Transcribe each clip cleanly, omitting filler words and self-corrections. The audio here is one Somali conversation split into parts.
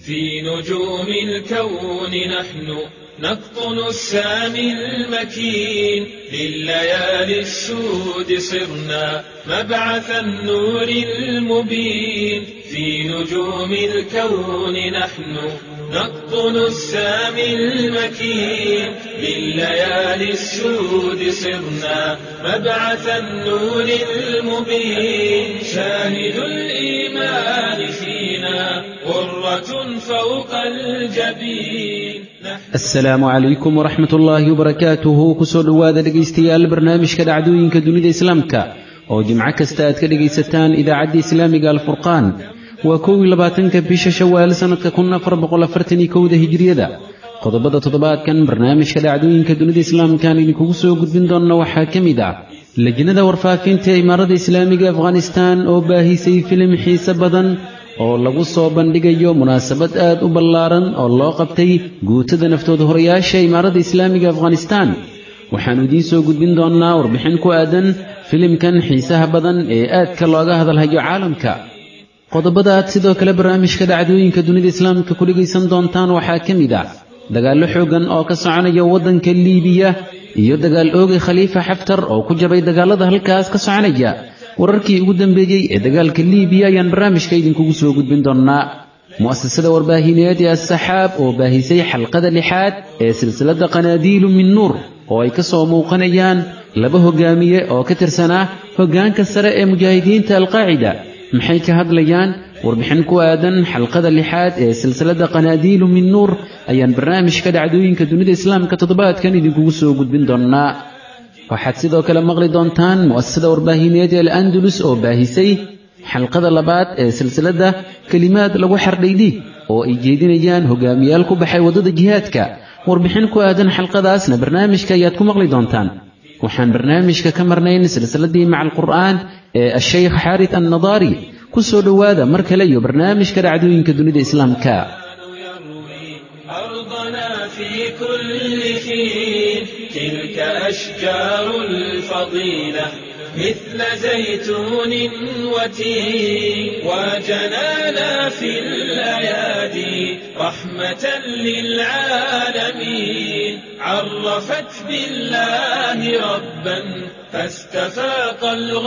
في نجوم الكون نحن نقطن السامي المكين لليالي السود صرنا مبعث النور المبين في نجوم الكون نحن نقطن السامي المكين لليالي السود صرنا مبعث النور المبين شاهد الإيمان فينا غرة فوق الجبين. السلام عليكم ورحمة الله وبركاته. كسر رواد دقيستيال برنامج كدعدوين كدنيا إسلامك أو جمعة كستات كدقيستان إذا عدي إسلامي قال فرقان وكوي لباتنك بيش شوال سنة كنا فربقل فرتني كودة هجرية دا قضبضة تضبات كان برنامج كدعدوين كدنيا إسلام كان لكوسو قد بندون وحاكمي دا لجنة ورفافين تي إمارة إسلامي أفغانستان أو باهي سي فيلم حيسا بدن oo lagu soo bandhigayo munaasabad aad u ballaaran oo loo qabtay guutada naftooda horeyaasha imaaradda islaamiga Afghanistan. waxaanu idiin soo gudbin doonaa warbixin ku aadan filimkan xiisaha badan ee aadka looga hadalhayo caalamka. qodobada aad sidoo kale barnaamijka dhacdooyinka dunida islaamka ku dhageysan doontaan waxaa ka mid ah dagaallo xoogan oo ka soconaya waddanka Liibiya iyo dagaal ooga Khalifa Haftar oo ku jabay dagaalada halkaas ka soconaya. wararkii ugu dambeeyay ee dagaalka Liibiya ayaan barnaamijka idinkugu soo gudbin doonaa. mu'assasada warbaahineed ee As-Saxaab oo baahisay xalqada 6 ee silsilada Qanaadiil min Nuur oo ay ka soo muuqanayaan laba hogaamiye oo ka tirsanaa hogaanka sare ee mujaahidiinta Al-Qaacida. maxay ka hadlayaan? warbixin ku aadan xalqada 6 ee silsilada Qanaadiil min Nuur ayaan barnaamijka dhacdooyinka dunida islaamka toddobaadkan idinkugu soo gudbin doonaa. waxaad sidoo kale maqli doontaan mu'assasada warbaahineed ee Al-Andalus oo baahisay xalqada 2 ee silsilada kalimaad lagu xardhaydii oo ay jeedinayaan hogaamiyaal ku baxay wadada jihaadka. warbixin ku aadan xalqadaasna barnaamijka ayaad ku maqli doontaan. waxaan barnaamijka ka marnayn silsiladii macal qur'aan ee Sheikh Harith An-Nadari. ku soo dhawaada mar kale iyo barnaamijka dhacdooyinka dunida islaamka. تلك أشجار الفضيلة مثل زيتون وتين وجنانا في الأيادي رحمة للعالمين عرفت بالله ربا فاستفاق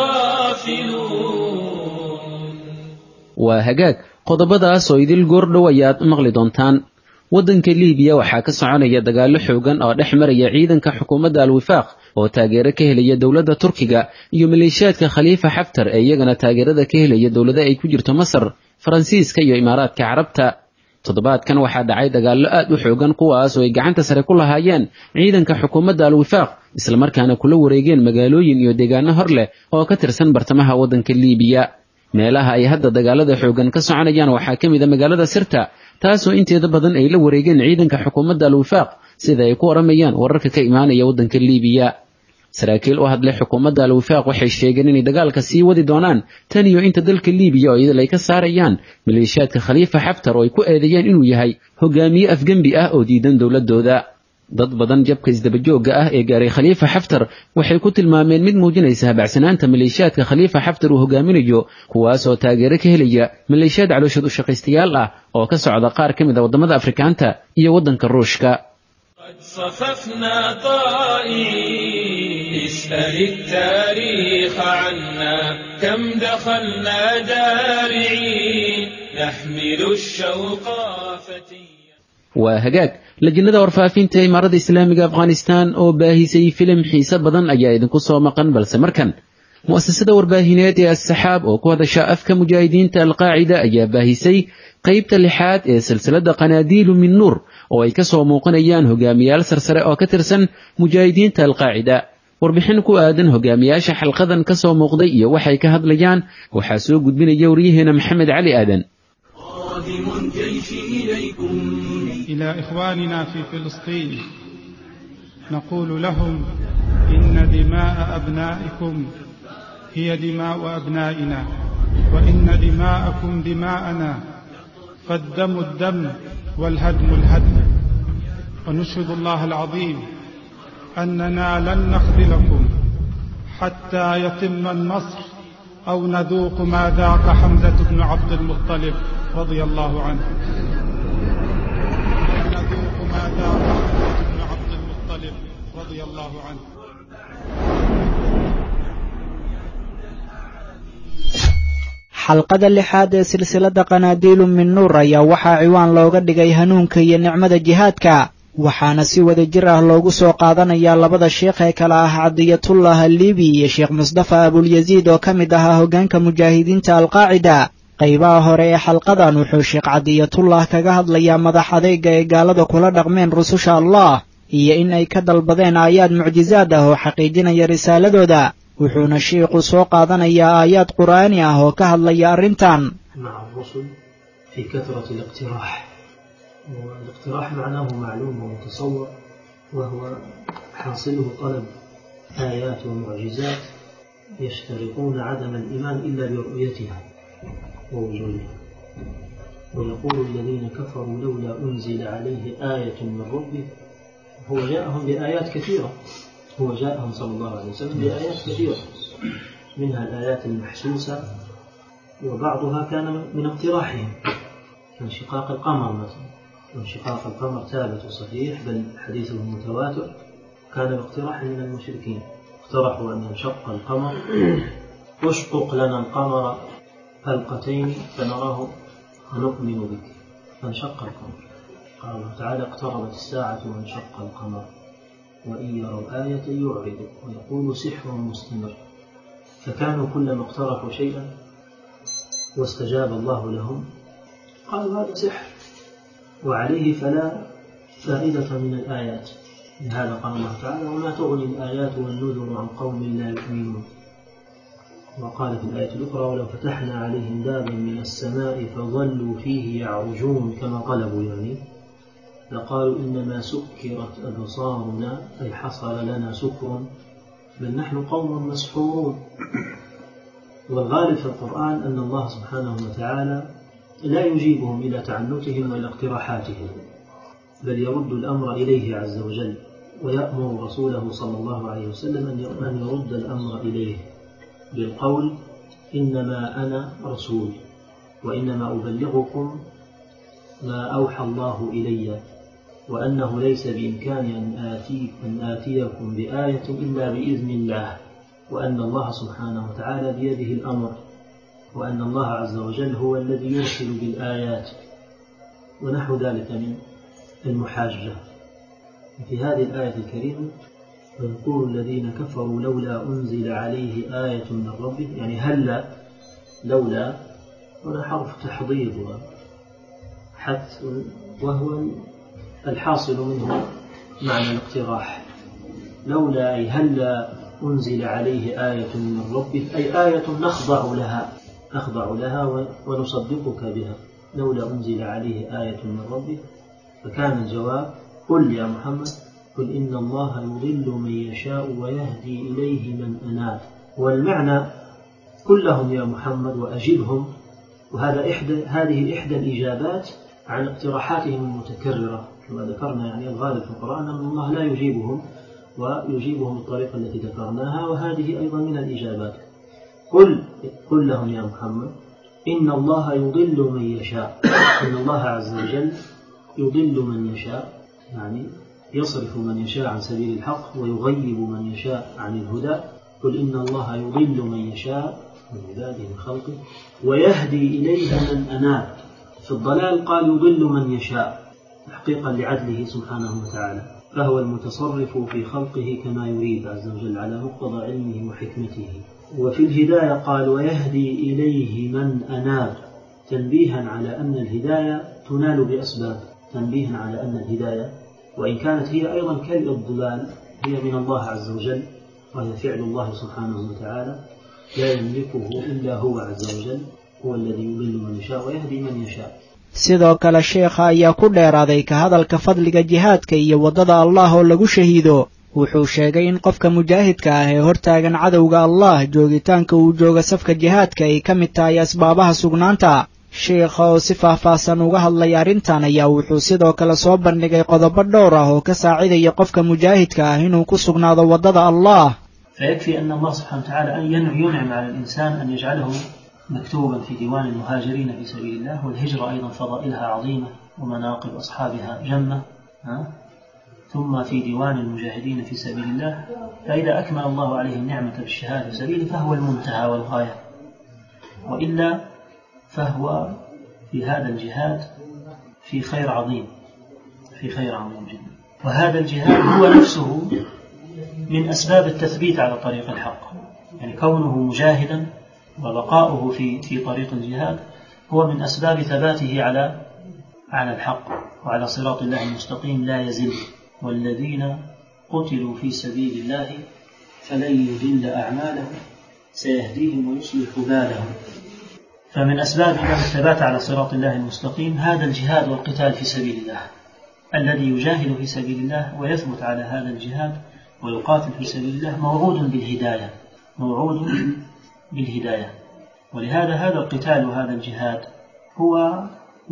الغافلون. وهجاك qodobadaas oo idil goordhow ayaad maqli doontaan. waddanka Liibiya waxaa ka soconaya dagaallo xoogan oo dhex maraya ciidanka xukuumadda Al-Wifaaq oo taageero ka helaya dawladda Turkiga iyo maleeshiyaadka Khalifa Haftar ee iyagana taageerada ka helaya dawladda ay ku jirto Masar, Faransiiska iyo Imaaraadka Carabta. toddobaadkan waxaa dhacay dagaallo aad u xoogan kuwaas oo ay gacanta sare ku lahaayeen ciidanka xukuumadda Al-Wifaaq isla markaana kula wareegeen magaalooyin iyo deegaano hor leh oo ka tirsan bartamaha waddanka Liibiya. meelaha ay hadda dagaalada xoogan ka soconayaan waxaa ka mid ah magaalada Sirta taasoo inteeda badan ay la wareegeen ciidanka xukuumadda Al-Wifaaq sida ay ku waramayaan wararka ka imaanaya waddanka Liibiya. saraakiil u hadlay xukuumadda Al-Wifaaq waxay sheegeen in dagaalka sii wadi doonaan tan iyo inta dalka Liibiya oo iyada ay ka saarayaan maleeshiyaadka Khalifa Haftar oo ay ku eedeeyeen inuu yahay hogaamiye afgambi ah oo diidan dawladooda. dad badan jabka isdabajooga ah ee gaaray Khalifa Haftar waxay ku tilmaameen mid muujinaysa habacsanaanta maleeshiyaadka Khalifa Haftar uu hogaaminayo kuwaas oo taageero ka helaya maleeshiyaad calooshad u shaqaystayaal ah oo ka socda qaar ka mid ah wadamada Afrikaanta iyo waddanka Ruushka. صففنا طائعين اسأل التاريخ عنا كم دخلنا دارعين نحمل الشوق فتيا. وهجاك لجنة warfaafinta imaaradda islaamiga Afghanistan oo baahisay filim xiiso badan ayaa idinku soo maqan balse markan mu'assasada warbaahineed ee As-Saxaab oo ku hadasha afka mujaahidiinta Al-Qaacida ayaa baahisay qaybta 6 ee silsilada Qanaadiil min Nuur oo ay ka soo muuqanayaan hogaamiyaal sarsare oo ka tirsan mujaahidiinta Al-Qaacida. warbixin ku aadan hogaamiyaasha xalqadan ka soo muuqday iyo waxay ka hadlayaan waxaa soo gudbinaya wariyaheena Maxamed Cali Aadan. إلى إخواننا في فلسطين نقول لهم إن دماء أبنائكم هي دماء أبنائنا وإن دماءكم دماءنا فالدم الدم والهدم الهدم ونشهد الله العظيم أننا لن نخذلكم حتى يتم النصر أو نذوق ما ذاق حمزة بن عبد المطلب رضي الله عنه. رضي الله عنه. xalqada lixaad ee silsilada qanaadiilu min nuur ayaa waxaa ciwaan looga dhigay hanuunka iyo nicmada jihaadka, waxaana si wada jir ah loogu soo qaadanayaa labada sheekh ee kala ah cadiyatullah alliibi iyo sheekh musdafa abulyaziid oo ka mid ahaa hoggaanka mujaahidiinta alqaacida. qaybaha hore ee xalqadan wuxuu sheekh cadiyatullah kaga hadlayaa madax adeyga ay gaalada kula dhaqmeen rususha allah iyo in ay ka dalbadeen aayaad mucjizaad ah oo xaqiijinaya risaaladooda, wuxuuna sheekhu soo qaadanayaa aayaad qur'aani ah oo ka hadlaya arrintan. مع الرسل في كثرة الاقتراح، والاقتراح معناه معلوم ومتصور، وهو حاصله طلب آيات ومعجزات يشترطون عدم الإيمان إلا برؤيتها ووجودها. ويقول الذين كفروا لولا أنزل عليه آية من ربه، هو جاءهم بآيات كثيرة، هو جاءهم صلى الله عليه وسلم بآيات كثيرة، منها الآيات المحسوسة وبعضها كان من اقتراحهم كانشقاق القمر مثلا. وانشقاق القمر ثابت وصحيح بل حديثه متواتر، كان باقتراح من المشركين، اقترحوا أن ينشق القمر، اشقق لنا القمر حلقتين فنراه ونؤمن بك، فانشق القمر. قال الله تعالى اقتربت الساعة وانشق القمر وإن يروا آية يعرضوا ويقول سحر مستمر. فكانوا كلما اقترحوا شيئا واستجاب الله لهم قالوا هذا سحر وعليه فلا فائدة من الآيات. لهذا قال الله تعالى وما تغني الآيات والنذر عن قوم لا يؤمنون. وقال في الآية الأخرى ولو فتحنا عليهم بابا من السماء فظلوا فيه يعرجون كما طلبوا يعني لقالوا إنما سكرت أبصارنا أي حصل لنا سكر بل نحن قوم مسحورون. والغالب في القرآن أن الله سبحانه وتعالى لا يجيبهم إلى تعنتهم وإلى اقتراحاتهم، بل يرد الأمر إليه عز وجل، ويأمر رسوله صلى الله عليه وسلم أن يرد الأمر إليه بالقول إنما أنا رسول وإنما أبلغكم ما أوحى الله إلي، وأنه ليس بإمكاني أن آتيكم بآية إلا بإذن الله، وأن الله سبحانه وتعالى بيده الأمر، وأن الله عز وجل هو الذي يرسل بالآيات ونحو ذلك من المحاجة. في هذه الآية الكريمة ويقول الذين كفروا لولا أنزل عليه آية من ربه، يعني هلا لولا هنا حرف تحضيض وحث، وهو الحاصل منه معنى الاقتراح. لولا أي هلا أنزل عليه آية من ربه، أي آية نخضع لها ونصدقك بها. لولا أنزل عليه آية من ربه، فكان الجواب قل يا محمد قل إن الله يضل من يشاء ويهدي إليه من أناب. والمعنى كلهم يا محمد وأجبهم، هذه إحدى الإجابات عن اقتراحاتهم المتكررة كما ذكرنا. يعني الغالب في القرآن أن الله لا يجيبهم ويجيبهم بالطريقة التي ذكرناها، وهذه أيضا من الإجابات. قل لهم يا محمد إن الله يضل من يشاء، إن الله عز وجل يضل من يشاء، يعني يصرف من يشاء عن سبيل الحق ويغيب من يشاء عن الهدى. قل إن الله يضل من يشاء من عباده من خلقه ويهدي إليه من أناب. في الضلال قال يضل من يشاء تحقيقا لعدله سبحانه وتعالى، فهو المتصرف في خلقه كما يريد عز وجل على مقتضى علمه وحكمته. وفي الهداية قال ويهدي إليه من أناب، تنبيها على أن الهداية تنال بأسباب، تنبيها على أن الهداية وإن كانت هي أيضا كالإضلال هي من الله عز وجل، وهي فعل الله سبحانه وتعالى لا يملكه إلا هو عز وجل، هو الذي يضل من يشاء ويهدي من يشاء. sidoo kale sheekha ayaa ku dheeraaday ka hadalka fadliga jihaadka iyo waddada allah oo lagu shahiido. wuxuu sheegay in qofka mujaahidka ah ee hortaagan cadowga allah joogitaanka uu jooga safka jihaadka ay ka mid tahay asbaabaha sugnaanta. sheekha oo si faahfaahsan uga hadlay arrintan ayaa wuxuu sidoo kale soo bandhigay qodobo dhowr ah oo ka saacidaya qofka mujaahidka ah inuu ku sugnaado waddada allah. فيكفي أن الله سبحانه وتعالى أن ينعم على الإنسان أن يجعله مكتوبا في ديوان المهاجرين في سبيل الله. والهجرة أيضا فضائلها عظيمة ومناقب أصحابها جمة، ثم في ديوان المجاهدين في سبيل الله، فإذا أكمل الله عليه النعمة بالشهادة في سبيله فهو المنتهى والغاية، وإلا فهو في هذا الجهاد في خير عظيم، في خير عظيم جدا. وهذا الجهاد هو نفسه من أسباب التثبيت على طريق الحق، يعني كونه مجاهدا وبقاؤه في طريق الجهاد هو من أسباب ثباته على الحق وعلى صراط الله المستقيم لا يزل. والذين قتلوا في سبيل الله فلن يضل أعمالهم سيهديهم ويصلح بالهم. فمن أسباب الثبات على صراط الله المستقيم هذا الجهاد والقتال في سبيل الله. الذي يجاهد في سبيل الله ويثبت على هذا الجهاد ويقاتل في سبيل الله موعود بالهداية، موعود بالهداية. ولهذا هذا القتال وهذا الجهاد هو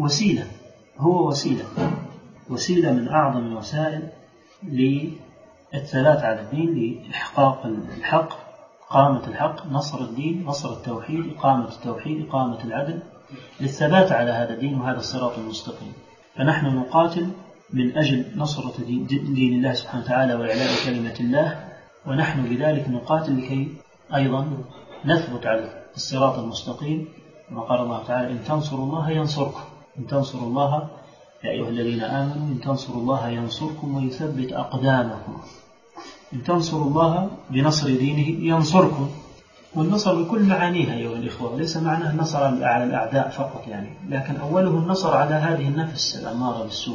وسيلة من أعظم الوسائل للثبات على الدين، لإحقاق الحق، إقامة الحق، نصر الدين، نصر التوحيد، إقامة التوحيد، إقامة العدل، للثبات على هذا الدين وهذا الصراط المستقيم. فنحن نقاتل من أجل نصرة دين الله سبحانه وتعالى وإعلاء كلمة الله، ونحن بذلك نقاتل لكي أيضا نثبت على الصراط المستقيم. كما قال الله تعالى: إن تنصروا الله ينصركم، إن تنصروا الله يا أيها الذين آمنوا إن تنصروا الله ينصركم ويثبت أقدامكم. إن تنصروا الله بنصر دينه ينصركم، والنصر بكل معانيها أيها الإخوة، ليس معناه النصر على الأعداء فقط يعني، لكن أوله النصر على هذه النفس الأمارة بالسوء،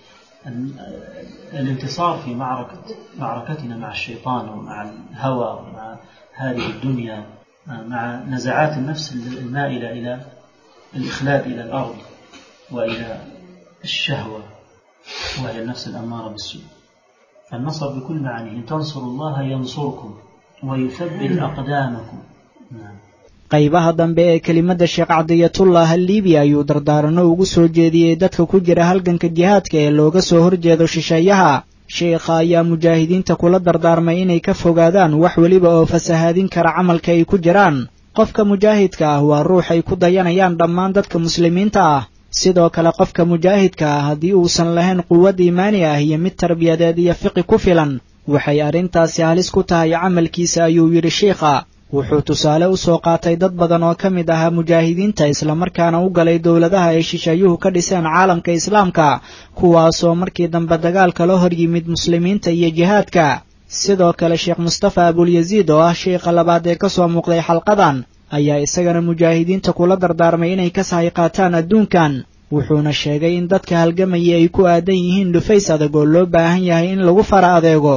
الانتصار في معركتنا مع الشيطان ومع الهوى ومع هذه الدنيا، مع نزعات النفس المائلة إلى الإخلاد إلى الأرض وإلى الشهوة وهي النفس الأمارة بالسوء. فالنصر بكل معانيه: إن تنصروا الله ينصركم ويثبت أقدامكم. qaybaha dambe ee kelimada Sheekh Cadiyatullah Al-Liibi ayuu dardaarano ugu soo jeediyey dadka ku jira halganka jihaadka ee looga soo horjeedo shisheeyaha. Sheekha ayaa mujaahidiinta kula dardaarmay inay ka fogaadaan wax waliba oo fasahaadin kara camalka ay ku jiraan. Qofka mujaahidka ah waa ruux ay ku dayanayaan dhammaan dadka muslimiinta ah. sidoo kale qofka mujaahidka ah haddii uusan lahayn quwad iimaani ah iyo mid tarbiyadeed iyo fiqi ku filan, waxay arrintaasi halis ku tahay camalkiisa, ayuu yidhi sheekha. wuxuu tusaale u soo qaatay dad badan oo ka mid ahaa mujaahidiinta islamarkaana u galay dowladaha ay shisheeyuhu ka dhiseen caalamka islaamka, kuwaasoo markii dambe dagaalka la hor yimid muslimiinta iyo jihaadka. sidoo kale Sheekh Mustafa Abulyaziid oo ah sheekha labaad ee ka soo muuqday xalqadan ayaa isagana mujaahidiinta kula dardaarmay inay ka sahay qaataan adduunkan. wuxuuna sheegay in dadka halgamaya ay ku aadan yihiin dhufays adag oo loo baahan yahay in lagu fara adeego.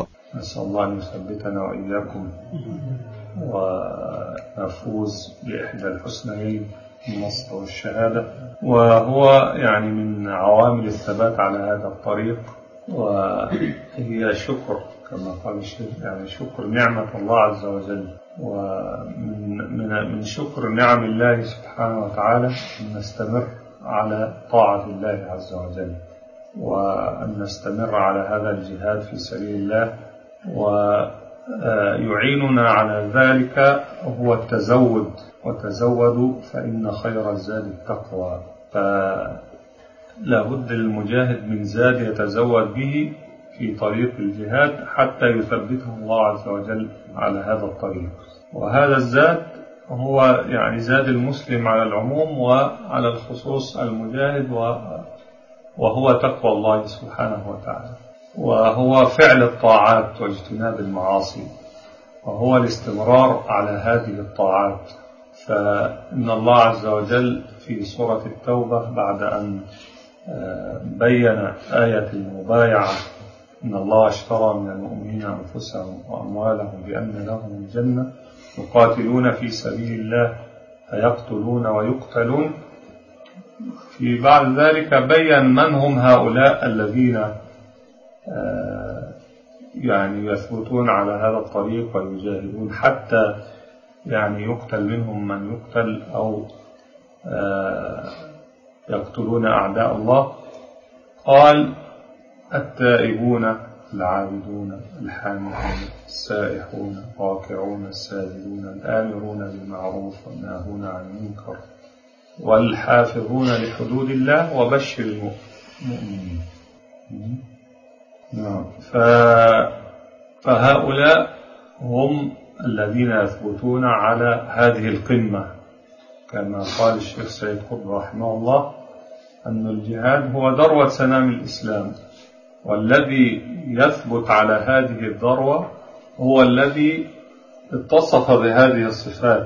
ونفوز بإحدى الحسنيين النصر والشهادة، وهو يعني من عوامل الثبات على هذا الطريق. وهي شكر كما قال الشيخ، يعني شكر نعمة الله عز وجل، ومن شكر نعم الله سبحانه وتعالى أن نستمر على طاعة الله عز وجل، وأن نستمر على هذا الجهاد في سبيل الله. يعيننا على ذلك هو التزود، وتزودوا فإن خير الزاد التقوى. فلا بد للمجاهد من زاد يتزود به في طريق الجهاد حتى يثبته الله عز وجل على هذا الطريق. وهذا الزاد هو يعني زاد المسلم على العموم، وعلى الخصوص المجاهد، وهو تقوى الله سبحانه وتعالى، وهو فعل الطاعات واجتناب المعاصي، وهو الاستمرار على هذه الطاعات. فإن الله عز وجل في سورة التوبة بعد أن بين آية المبايعة: إن الله اشترى من المؤمنين أنفسهم وأموالهم بأن لهم الجنة يقاتلون في سبيل الله فيقتلون ويقتلون. في بعد ذلك بين من هم هؤلاء الذين يعني يثبتون على هذا الطريق ويجاهدون حتى يعني يقتل منهم من يقتل أو يقتلون أعداء الله. قال: التائبون العابدون الحامدون السائحون الراكعون الساجدون الآمرون بالمعروف والناهون عن المنكر والحافظون لحدود الله وبشر المؤمنين. فهؤلاء هم الذين يثبتون على هذه القمة، كما قال الشيخ سيد قطب رحمه الله أن الجهاد هو ذروة سنام الإسلام، والذي يثبت على هذه الذروة هو الذي اتصف بهذه الصفات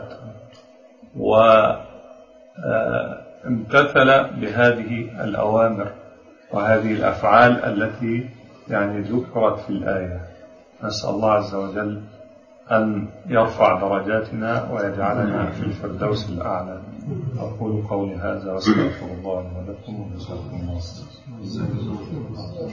وامتثل بهذه الأوامر وهذه الأفعال التي يعني ذكرت في الآية. نسأل الله عز وجل أن يرفع درجاتنا ويجعلنا في الفردوس الأعلى. أقول قولي هذا واستغفر الله لي ولكم وجزاكم الله خيرا.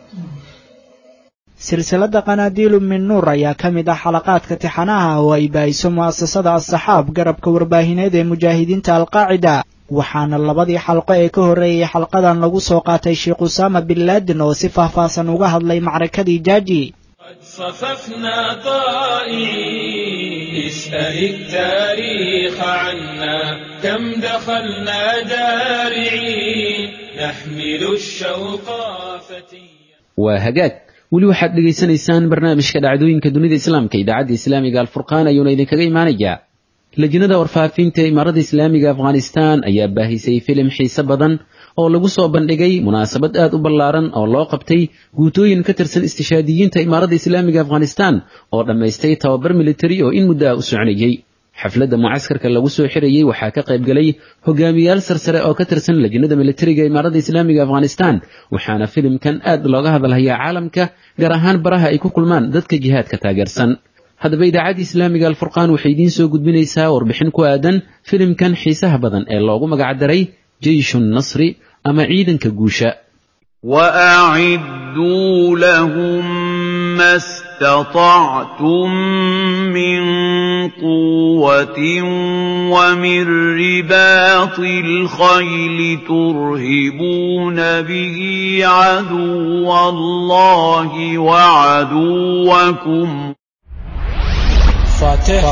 silsilada qanaadiilu min nuur ayaa ka mid ah xalaqaadka tixanaha oo ay baahiso mu'asasada as-saxaab garabka warbaahineed ee mujaahidiinta alqaacida, waxaana labadii xalqo ee ka horreeyey xalqadan lagu soo qaatay sheekh usaama bin laadin oo si faahfaahsan uga hadlay macrakadii jaaji. صففنا طائعين اسأل التاريخ عنا كم دخلنا دارعين نحمل الشوق فتيا. وهجاك weli waxaad dhegaysanaysaan barnaamijka dhacdooyinka dunida islaamka idaacadda islaamiga alfurqaan ayuuna idinkaga imaanayaa. lajnada warfaafinta imaaradda islaamiga afghanistan ayaa baahisay filim xiise badan oo lagu soo bandhigay munaasabad aad u ballaaran oo loo qabtay guutooyin ka tirsan istishaadiyiinta imaaradda islaamiga afghanistan oo dhammaystay tababar militari oo in muddo ah u soconayay. xafladda mucaskarka lagu soo xirayey waxaa ka qayb galay hogaamiyaal sarsare oo ka tirsan lajnada militariga imaaradda islaamiga afghanistan, waxaana filimkan aad looga hadalhayaa caalamka, gaar ahaan baraha ay ku kulmaan dadka jihaadka taageersan. haddaba idaacadda islaamiga alfurqaan waxay idiin soo gudbinaysaa warbixin ku aadan filimkan xiisaha badan ee loogu magacdaray jeysh nasri ama ciidanka guusha. وأعدوا لهم ما استطعتم من قوة ومن رباط الخيل ترهبون به عدو الله وعدوكم. فاتح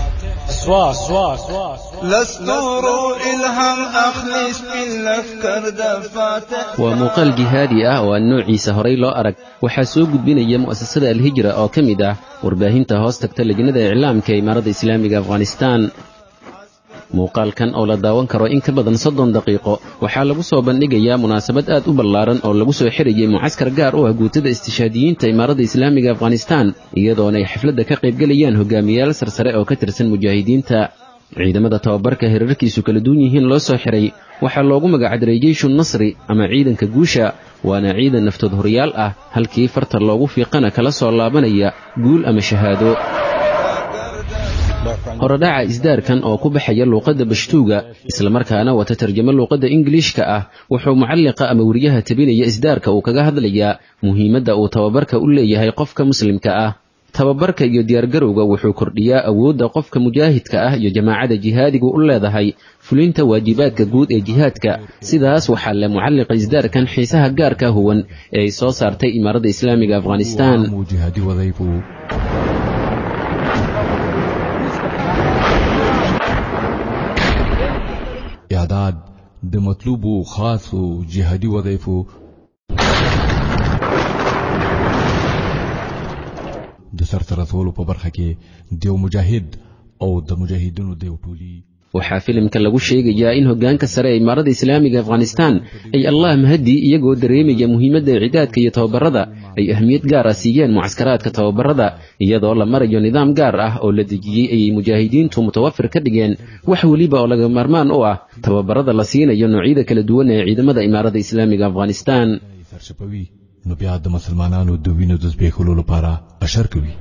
لستور إلهم أخلص بالأفكار دفاتح. waa muuqaal jihaadi ah oo aan noociisa horay loo arag. waxaa soo gudbinaya mu'asasada alhijra oo ka mid ah warbaahinta hoos tagta lajnada iclaamka ee imaaradda islaamiga afghanistan. muuqaalkan oo la daawan karo in ka badan 30 daqiiqo waxaa lagu soo bandhigayaa munaasabad aad u ballaaran oo lagu soo xirayay mucaskar gaar u ah guutada istishaadiyiinta imaaradda islaamiga afghanistan, iyadoona ay xafladda ka qaybgalayaan hogaamiyaal sarsare oo ka tirsan mujaahidiinta. ciidamada tababarka hirarkiisu kala duwan yihiin loo soo xiray waxaa loogu magacdaray jeysh nasri ama ciidanka guusha, waana ciidan naftood horyaal ah, halkii farta loogu fiiqana kala soo laabanaya guul ama shahaado. horodhaca isdaarkan oo ku baxaya luuqadda bashtuuga islamarkaana wata tarjamo luuqadda ingiliishka ah wuxuu mucalliqa ama weriyaha tabinaya isdaarka uu kaga hadlayaa muhiimadda uu tababarka u leeyahay qofka muslimka ah. tababarka iyo diyaargarowga wuxuu kordhiyaa awoodda qofka mujaahidka ah iyo jamaacada jihaadigu u leedahay fulinta waajibaadka guud ee jihaadka. sidaas waxaa le mucalliqa isdaarkan xiisaha gaarka huwan ee ay soo saartay imaaradda islaamiga afghanistan. اعداد د مطلوبو خاصو جهادي وظایفو د سرته رسولو په برخه کې دیو مجاهد او د مجاهدینو دیو ټولي. waxaa filimka lagu sheegayaa in hoggaanka sare ee imaaradda islaamiga afghanistan ay allah mahadi iyagoo dareemaya muhiimadda ciidaadka iyo tababarada ay ahmiyad gaar ah siiyeen mucaskaraadka tababarada, iyadoo la marayo nidaam gaar ah oo la dejiyey ayay mujaahidiintu mutawafir ka dhigeen wax weliba oo laga maarmaan u ah tababarada la siinayo noocyada kala duwan ee ciidamada imaaradda islaamiga afghanistan. نو بیا د مسلمانانو د وینو د زبېښلو لپاره اشر کوي.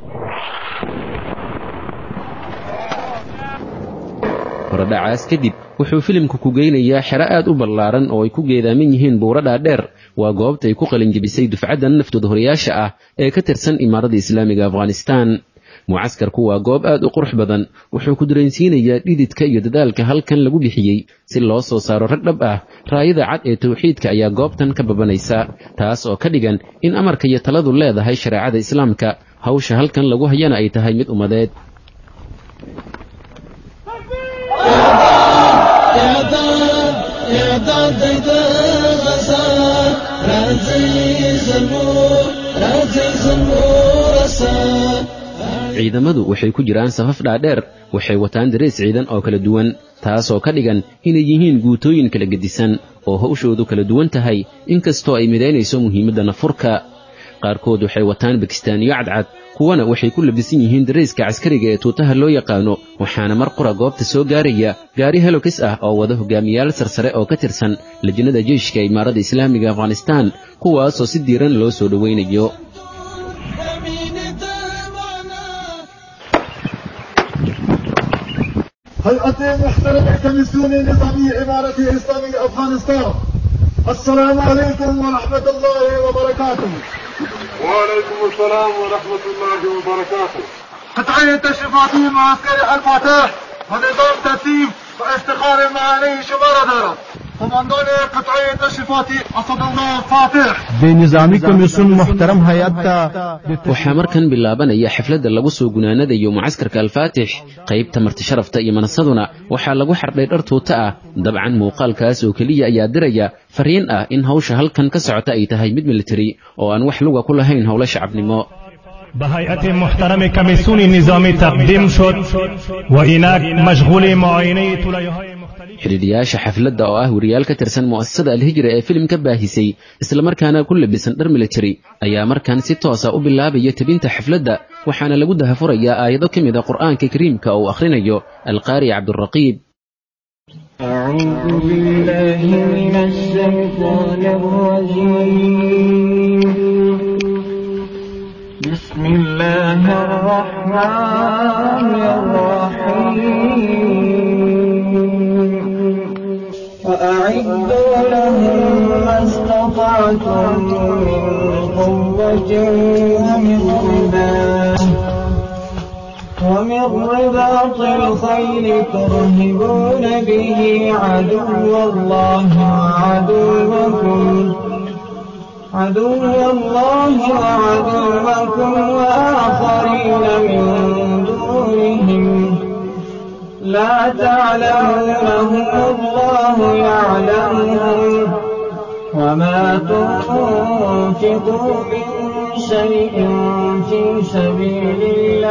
horodhacaas kadib wuxuu filimku ku geynayaa xero aad u ballaaran oo ay ku geedaaman yihiin buuro dhaadheer. waa goobta ay ku qalinjebisay dufcaddan naftooda horayaasha ah ee ka tirsan imaaradda islaamiga afghanistan. mucaskarku waa goob aad u qurux badan, wuxuu ku dareensiinayaa dhididka iyo dadaalka halkan lagu bixiyey si loo soo saaro rag dhab ah. raayada cad ee tawxiidka ayaa goobtan ka babanaysa, taas oo ka dhigan in amarka iyo taladu leedahay shareecada islaamka, hawsha halkan lagu hayana ay tahay mid ummadeed. ciidamadu waxay ku jiraan safaf dhaadheer waxay wataan darees ciidan oo kala duwan taasoo ka dhigan inay yihiin guutooyin kala gedisan oo hawshoodu kala duwan tahay inkastoo ay midaynayso muhiimadda nafurka qaarkood waxay wataan bakistaaniyo cadcad kuwana waxay ku labisan yihiin dareeska caskariga ee tuutaha loo yaqaano waxaana mar qura goobta soo gaaraya gaari helokis ah oo wada hogaamiyaal sarsare oo ka tirsan lajnada jeyshka imaaradda islaamiga afghanistaan kuwaasoo si diiran loo soo dhowaynayo هيئة محترمة كمسؤول نظامي إمارة إسلامية أفغانستان السلام عليكم ورحمة الله وبركاته. وعليكم السلام ورحمة الله وبركاته. قطعية تشريفاتي معسكر الفاتح ونظام ترتيب وافتخار معاني شمارة دارة قماندان قطعية تشريفاتي أسد الله فاتح بنظامي كمسؤول محترم هيئة waxaa markan bilaabanaya xafladda lagu soo gunaanadayo mucaskarka alfaatix qaybta marti sharafta iyo manasaduna waxaa lagu xardhay dhar tuuta ah dabcan muuqaalkaas oo keliya ayaa diraya fariin ah in hawsha halkan ka socota ay tahay mid military oo aan wax luga ku lahayn howlo shacabnimo بهيئة محترم كمسؤول نظامي تقديم شد وإناك مشغول معاينة طليهاي مختلفة xidhiidhiyaasha xafladda oo ah wariyaal ka tirsan mu'asasada alhijra ee filimka baahisay islamarkaana ku labisan dhar military ayaa markan si toosa u bilaabaya tebinta xafladda waxaana lagu dahafurayaa aayado ka mid a qur'aanka kariimka oo akhrinayo alqaari cabduraqiib أعوذ بالله من الشيطان الرجيم بسم الله الرحمن الرحيم وأعدوا لهم ما استطعتم من قوة ومن رباط الخيل ترهبون به عدو الله وعدوكم وآخرين من دونهم لا تعلمونهم الله يعلمهم وما تنفقوا من شيء في سبيل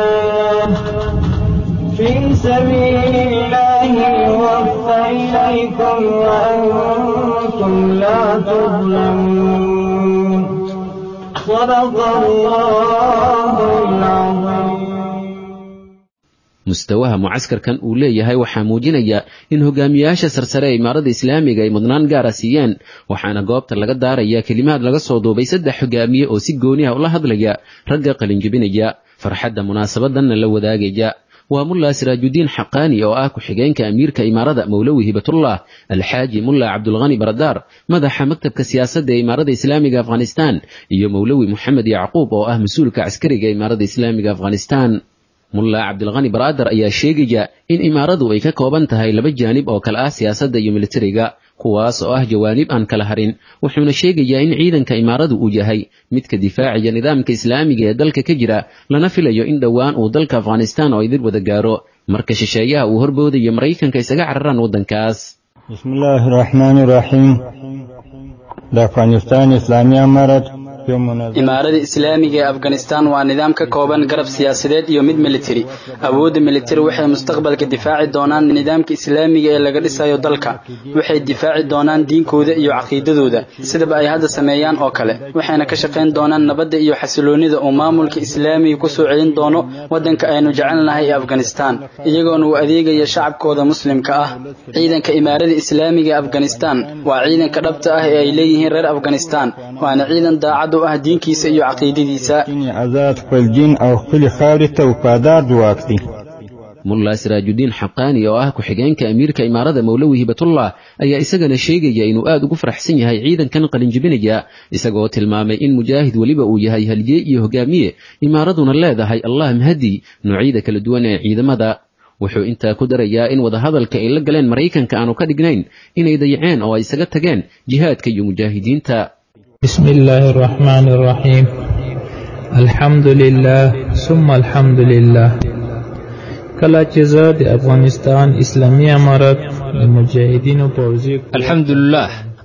الله يوفى إليكم وأنتم لا تظلمون صدق الله العظيم. mustawaha mucaskarkan uu leeyahay waxaa muujinaya in hogaamiyaasha sarsare ee imaaradda islaamiga ay mudnaan gaara siiyeen waxaana goobta laga daaraya kelimaad laga soo duubay 3 hogaamiye oo si gooni ah ula hadlaya ragga qalinjibinaya farxadda munaasabadanna la wadaagaya waa mulla siraajudiin xaqaani oo ah ku-xigeenka amiirka imaaradda mawlawi hibatullah alxaaji mulla cabdulghani baradaar madaxa maktabka siyaasadda ee imaaradda islaamiga afghanistan iyo mawlawi moxamed yacquub oo ah mas-uulka caskariga imaaradda islaamiga afghanistan mulla cabdulghani baradaar ayaa sheegaya in imaaradu ay ka kooban tahay 2 jaanib oo kala ah siyaasadda iyo militariga kuwaas oo ah jawaanib aan kala harin wuxuuna sheegayaa in ciidanka imaaradu uu yahay midka difaaciya nidaamka islaamiga ee dalka ka jira lana filayo in dhowaan uu dalka afghanistan oo idin wada gaaro marka shisheeyaha uu horboodayo maraykanka isaga cararaan waddankaas bismillaahi raxmaani raxiim afghanistan islaamiya marad imaaradda islaamiga ee afghanistan waa nidaam ka kooban garab siyaasadeed iyo mid militari awoodda militari waxay mustaqbalka difaaci doonaan nidaamka islaamiga ee laga dhisayo dalka waxay difaaci doonaan diinkooda iyo caqiidadooda sidaba ay hadda sameeyaan oo kale waxayna ka shaqayn doonaan nabadda iyo xasiloonida oo maamulka islaamiga ku soo celin doono waddanka aynu jecelnahay ee afghanistan iyagoona u adeegaya shacabkooda muslimka ah ciidanka imaaradda islaamiga ee afghanistan waa ciidanka dhabta ah ee ay leeyihiin reer afghanistan waana ciidan daacad u ah diinkiisa iyo caqiidadiisa mulla siraajudiin xaqaani oo ah ku-xigeenka amiirka imaaradda mawlawi hibatullah ayaa isagana sheegaya inuu aad ugu faraxsan yahay ciidankan qalinjibinaya isagoo tilmaamay in mujaahid weliba uu yahay haliyey iyo hogaamiye imaaraduna leedahay allah mahadi noocyada kala duwan ee ciidamada wuxuu intaa ku darayaa in wadahadalka ay la galeen maraykanka aanu ka dhignayn inay dayaceen oo ay isaga tageen jihaadka iyo mujaahidiinta بسم الله الرحمن الرحيم الحمد لله ثم الحمد لله کله چې زه د افغانستان اسلامي امارت د مجاهدینو پوځي الحمدلله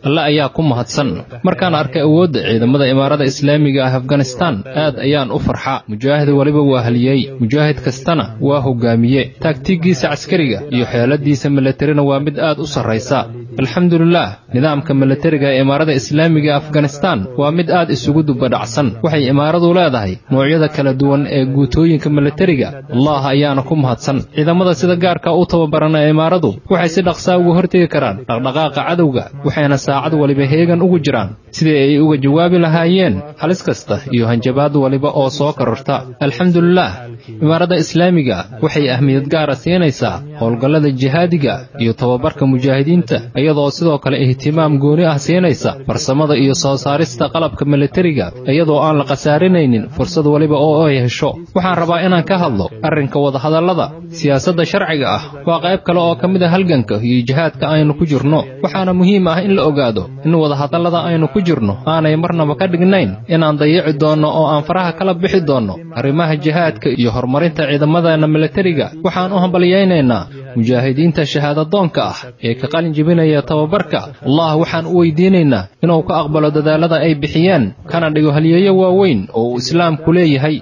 alle ayaa ku mahadsan. markaan arkay awoodda ciidamada imaarada islaamiga ah afghanistan aad ayaan u farxaa. mujaahid waliba waa haliyey, mujaahid kastana waa hogaamiye. taagtigiisa caskariga iyo xeeladiisa milatarina waa mid aad u sarraysa. alxamdulilah, nidaamka milatariga ee imaarada islaamiga afghanistan waa mid aad isugu dubadhacsan. waxay imaaradu leedahay noocyada kala duwan ee guutooyinka milatariga. allah ayaana ku mahadsan. ciidamada sida gaarka u tababaran ee imaaradu waxay si dhaqsaa uga hortegi karaan dhaqdhaqaaqa cadowga, waxayna saacad waliba heegan ugu jiraan sidii ay uga jawaabi lahaayeen halis kasta iyo hanjabaad waliba oo soo kororta. alxamdulilah, imaarada islaamiga waxay ahmiyad gaara siinaysaa howlgallada jihaadiga iyo tababarka mujaahidiinta, iyadoo sidoo kale ihtimaam gooni ah siinaysa farsamada iyo soo saarista qalabka milatariga, iyadoo aan la khasaarinaynin fursad waliba oo ay hesho. waxaan rabaa inaan ka hadlo arrinka wadahadallada. siyaasadda sharciga ah waa qayb kale oo ka mid ah halganka iyo jihaadka aynu ku jirno. waxaana muhiim ah in la ogaado in wadahadallada aynu ku jirno aanay marnaba ka dhignayn inaan dayici doonno oo aan faraha kala bixi doonno arrimaha jihaadka iyo horumarinta ciidamadeena milatariga. waxaan u hambalyaynaynaa mujaahidiinta shahaadadoonka ah ee ka qalin jebinaya tababarka. allah waxaan u weydiinaynaa inuu ka aqbalo dadaalada ay bixiyeen, kana dhigo halyeeyo waaweyn oo uu islaamku leeyahay.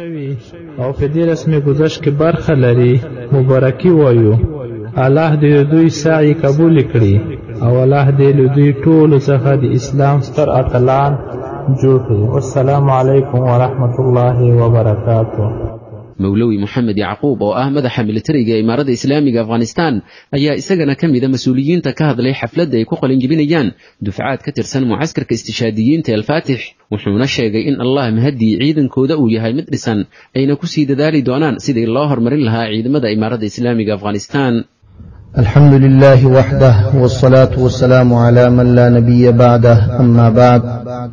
او په دې رسمي گذشت کې برخه لري، مبارکي وایو. الله دې دوی سعی قبول کړي او الله دې دوی ټول څخه د اسلام ستر اتلان جوړ کړي. والسلام علیکم ورحمت الله وبرکاته. mawlowi moxamed yacquub oo ah madaxa militariga ee imaarada islaamiga afghanistan ayaa isagana ka mida mas-uuliyiinta ka hadlay xafladda ay ku qalinjebinayaan dufcaad ka tirsan mucaskarka istishaadiyiinta alfaatix. wuxuuna sheegay in allah mahadii ciidankooda uu yahay mid dhisan, ayna ku sii dadaali doonaan sidii loo horumarin lahaa ciidamada imaarada islaamiga afghanistan. الحمد لله وحده والصلاة والسلام على من لا نبي بعده. أما بعد،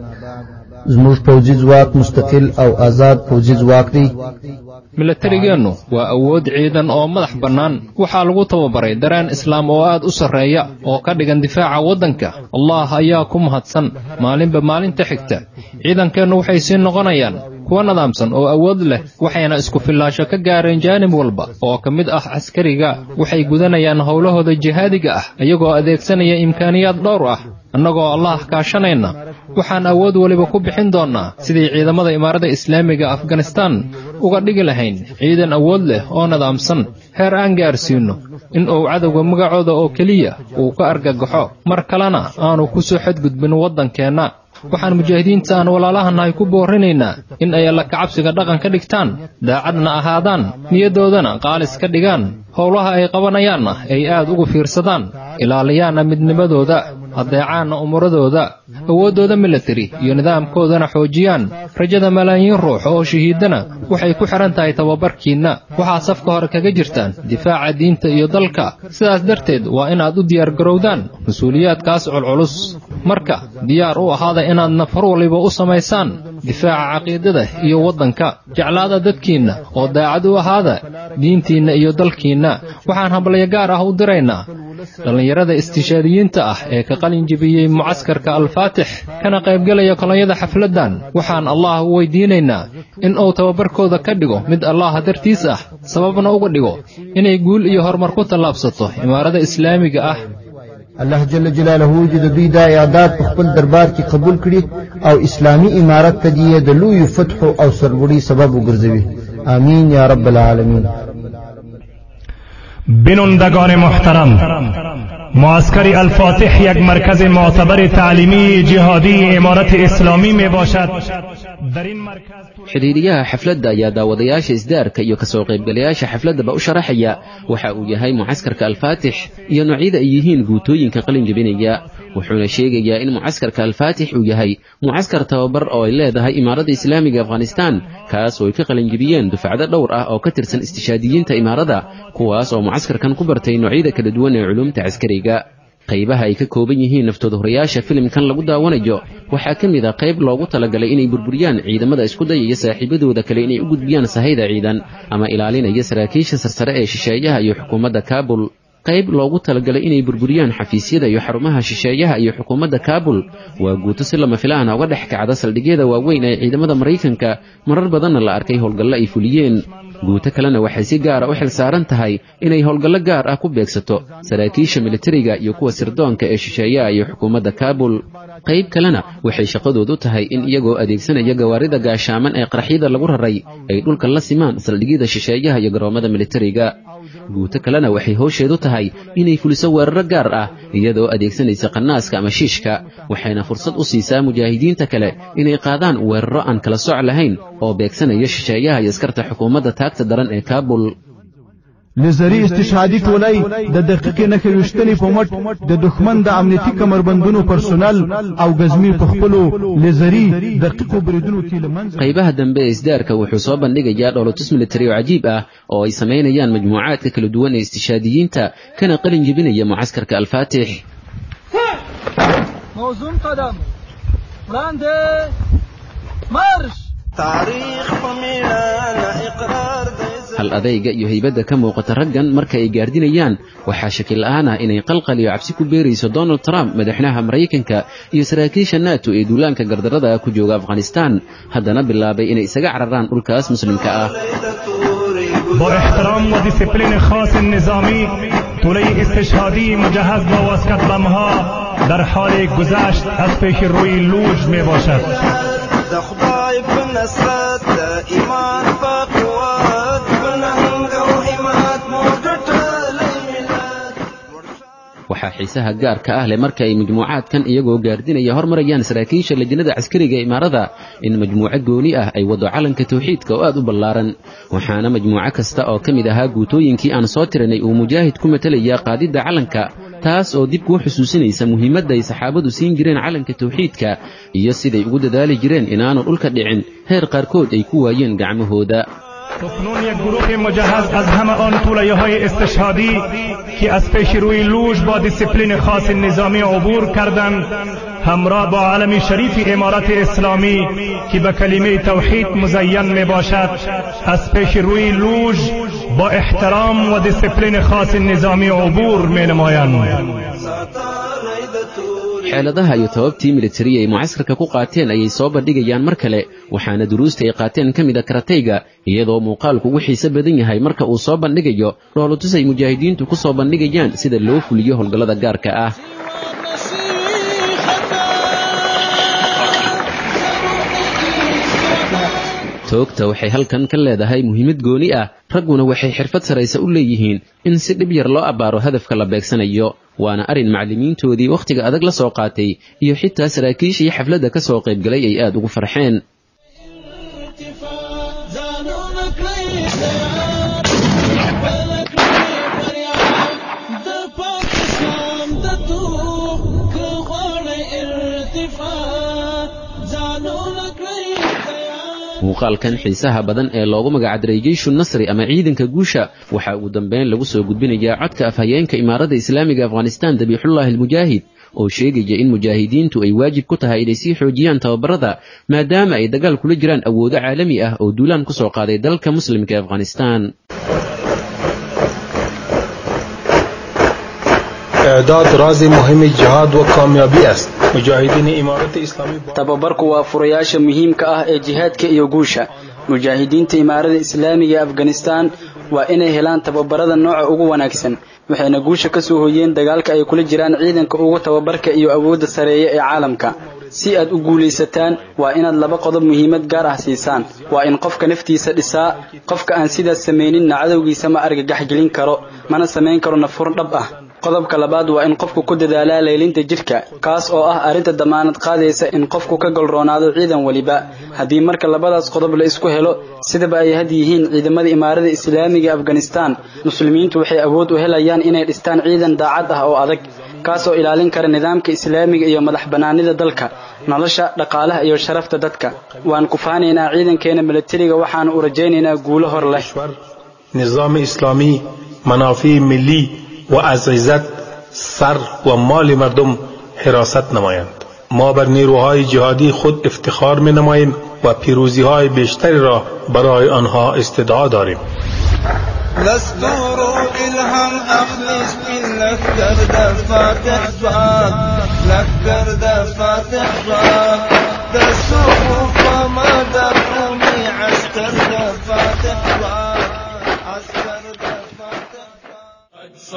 زموږ پوځي ځواک مستقل او آزاد پوځي ځواک دی. milatarigeennu waa awood ciidan oo madax bannaan. waxaa lagu tababaray dareen islaam oo aad u sarreeya oo ka dhigan difaaca waddanka. allah ayaa ku mahadsan. maalinba maalinta xigta ciidankeennu waxay sii noqonayaan kuwa nidaamsan oo awood leh, waxayna isku fillaasho ka gaareen jaanib walba oo ka mid ah caskariga. waxay gudanayaan howlahooda jihaadiga ah iyagoo adeegsanaya imkaaniyaad dhowr ah. annagoo allah kaashanayna waxaan awood waliba ku bixin doonnaa sidii ciidamada imaarada islaamiga afghanistan uga dhigi lahayn ciidan awood leh oo nidaamsan, heer aan gaarsiinno in uu cadowga magacooda oo keliya uu ka argagaxo, mar kalena aanu ku soo xadgudbin waddankeenna. waxaan mujaahidiinta aan walaalahanahay ku boorinaynaa in ay alla kacabsiga dhaqan ka dhigtaan, daacadna ahaadaan, niyadoodana qaalis ka dhigaan, howlaha ay qabanayaanna ay aad ugu fiirsadaan, ilaaliyaanna midnimadooda, adeecaanna umuradooda, awooddooda milatari iyo nidaamkoodana xoojiyaan. rajada malaayiin ruux oo shahiidana waxay ku xihan tahay tababarkiinna. waxaa safka hore kaga jirtaan difaaca diinta iyo dalka. sidaas darteed waa inaad u diyaargarowdaan mas-uuliyaadkaas culculus. marka diyaar u ahaada inaad nafar waliba u samaysaan difaaca caqiidada iyo waddanka. jeclaada dadkiinna oo daacad u ahaada diintiinna iyo dalkiinna. waxaan hambalyo gaar ah u diraynaa dhallinyarada istishaadiyiinta ah ee ka qalin jebiyey mucaskarka alfaatix kana qaybgelaya kolonyada xafladdan. waxaan allah u weydiinaynaa in uu tababarkooda ka dhigo mid allah dartiis ah, sababna uga dhigo inay guul iyo horumar ku tallaabsato imaarada islaamiga ah. الله جل جلاله وجد دوی دا اعداد په خپل دربار کې قبول کړي او اسلامی امارت ته د لوی فتح او سرلوړي سبب وګرځوي. آمین یا رب العالمین. بینندگان محترم، معسکر الفاتح یک مرکز معتبر تعلیمی جهادی امارت اسلامی می باشد. در این مرکز xidhiidhiyaha xafladda ayaa daawadayaasha isdaarka iyo kasoo qaybgalayaasha xafladdaba u sharaxaya waxa uu yahay mucaskarka alfaatix iyo noocyada ay yihiin guutooyinka qalin jebinaya. wuxuuna sheegayaa in mucaskarka alfaatix uu yahay mucaskar tababar oo ay leedahay imaarada islaamiga afghanistan, kaas oo ay ka qalin jebiyeen dufcado dhowr ah oo ka tirsan istishaadiyiinta imaarada, kuwaas oo mucaskarkan ku bartay noocyada kala duwan ee culuumta caskariga. qaybaha ay ka kooban yihiin naftooda horayaasha filimkan lagu daawanayo waxaa ka mid ah qayb loogu talagalay inay burburiyaan ciidamada isku dayaya saaxiibadooda kale inay u gudbiyaan sahayda ciidan ama ilaalinaya saraakiisha sarsare ee shisheeyaha iyo xukuumadda kaabul, qayb loogu talagalay inay burburiyaan xafiisyada iyo xarumaha shisheeyaha iyo xukuumadda kaabul. waa guuto si lama filaana uga dhex kacda saldhigyada waaweyn ee ciidamada maraykanka, marar badanna la arkay howlgallo ay fuliyeen. guuto kalena waxay si gaara u xil saaran tahay inay howlgallo gaar ah ku beegsato saraakiisha militariga iyo kuwa sirdoonka ee shisheeyaha iyo xukuumadda kaabul qayb kalena waxay shaqadoodu tahay in iyagoo adeegsanaya gawaarida gaashaaman ee qaraxyada lagu raray ay dhulka la simaan saldhigyada shisheeyaha iyo garoomada militariga guuto kalena waxay howsheedu tahay inay fuliso weeraro gaar ah iyadoo adeegsanaysa qanaaska ama shiishka waxayna fursad u siisaa mujaahidiinta kale inay qaadaan weeraro aan kala sooc lahayn oo beegsanaya shisheeyaha iyo askarta xukuumadda taagta daran ee kaabul لزری استشهادی ټولای د دقیقې نښې وشتنې په مټ د دښمن د امنیتي کمربندونو پرسونل او غزمي په خپلو لزری دقیقو بریدونو کې لمنځه qaybaha dambe ee isdaarka wuxuu soo bandhigayaa dhoolotus militari oo cajiib ah oo ay samaynayaan majmuucaadka kala duwan ee istishaadiyiinta kana qalin jebinaya mucaskarka alfaatix موزون قدم وړاندې marsh taariikh familana iqraar hal adayga iyo haybadda ka muuqata raggan marka ay gaardinayaan waxaa shakil la'aan ah inay qalqal iyo cabsi ku beerayso Donald Trump madaxweynaha Mareykanka iyo saraakiisha NATO ee duulaanka gardarrada ku jooga Afghanistan haddana bilaabay inay isaga cararaan dhulkaas muslimka ah با احترام و دیسپلین خاص نظامی طوله استشهادی مجهز با واسکت بمها در حال گذشت از پیش روی لوج می باشد خدای په نصرت ایمان په قوت په ننګ او همت موجټلې ملت waxaa xiisaha gaarka ah leh marka ay majmuucaadkan iyagoo gaardinaya hormarayaan saraakiisha lajnada askariga ee imaarada in majmuuco gooni ah ay wado calanka tawxiidka oo aad u ballaaran waxaana majmuuco kasta oo ka mid ahaa guutooyinkii aan soo tirinay uu mujaahid ku matalaya qaadidda calanka taas oo dib kuu xusuusinaysa muhiimadda ay saxaabadu siin jireen calanka tawxiidka iyo siday ugu dadaali jireen inaanu dhulka dhicin heer qaarkood ay ku waayeen gacmahooda اکنون یک گروه مجهز از همه آن طولایه‌های استشهادی که از پیش روی لوژ با دیسپلین خاص نظامی عبور کردند همراه با علم شریف امارت اسلامی که به کلمه توحید مزین می باشد از پیش روی لوژ با احترام و دیسپلین خاص نظامی عبور می نمایند. xeeladaha iyo tababtii militari ay mucaskarka ku qaateen ayay soo bandhigayaan mar kale waxaana duruusta ay qaateen ka mid a karatayga iyadoo muuqaalku ugu xiiso badan yahay marka uu soo bandhigayo dhoolotus ay mujaahidiintu ku soo bandhigayaan sida loo fuliyo howlgallada gaarka ah toogta waxay halkan ka leedahay muhiimad gooni ah ragguna waxay xirfad saraysa u leeyihiin in si dhib yar loo abbaaro hadafka la beegsanayo waana arin macallimiintoodii wakhtiga adag la soo qaatay iyo xitaa saraakiishii xafladda ka soo qaybgalay ay aad ugu farxeen muuqaalkan xiisaha badan ee loogu magacdaray jeyshu nasri ama ciidanka guusha waxa ugu dambeyn lagu soo gudbinayaa codka afhayeenka imaarada islaamiga Afghanistan Dabiixullaahi al-Mujaahid oo sheegaya in mujaahidiintu ay waajib ku tahay inay sii xoojiyaan tababarada maadaama ay dagaal kula jiraan awoodo caalami ah oo duulaan ku soo qaaday dalka muslimka ee Afghanistan اعداد راز مهم جهاد و کامیابی است مجاهدین امارت اسلامی tababarku waa furayaasha muhiimka ah ee jihaadka iyo guusha mujaahidiinta imaarada islaamiga ee Afghanistan waa inay helaan tababarada nooca ugu wanaagsan waxayna guusha ka soo hooyeen dagaalka ay kula jiraan ciidanka ugu tababarka iyo awoodda sareeya ee caalamka si aad u guuleysataan waa inaad laba qodob muhiimad gaar ah siisaan waa in qofka naftiisa dhisaa qofka aan sidaas sameeynin cadawgiisa ma argagax gelin karo mana sameyn karo nafur dhab ah qodobka labaad waa in qofku ku dadaalaa leelinta jirka kaas oo ah arinta damaanad qaadaysa in qofku ka golroonaado ciidan waliba hadii marka labadaas qodob la isku helo sidaba ay had yihiin ciidamada imaarada islaamiga Afghanistan muslimiintu waxay awood u helayaan inay dhistaan ciidan daacad ah oo adag kaas oo ilaalin kara nidaamka islaamiga iyo madax banaanida dalka nolosha dhaqaalaha iyo sharafta dadka waan ku faanaynaa ciidankeena militariga waxaan u rajaynaynaa guulo hor leh nidaam islaami manaafi milli و از عزت سر و مال مردم حراست نمایند ما بر نیروهای جهادی خود افتخار می نماییم و پیروزی های بیشتری را برای آنها استدعا داریم دستور الهام اخلیص من لشکر در فاتح باد لشکر در فاتح باد در صفوف ما در رومی عسکر در فاتح باد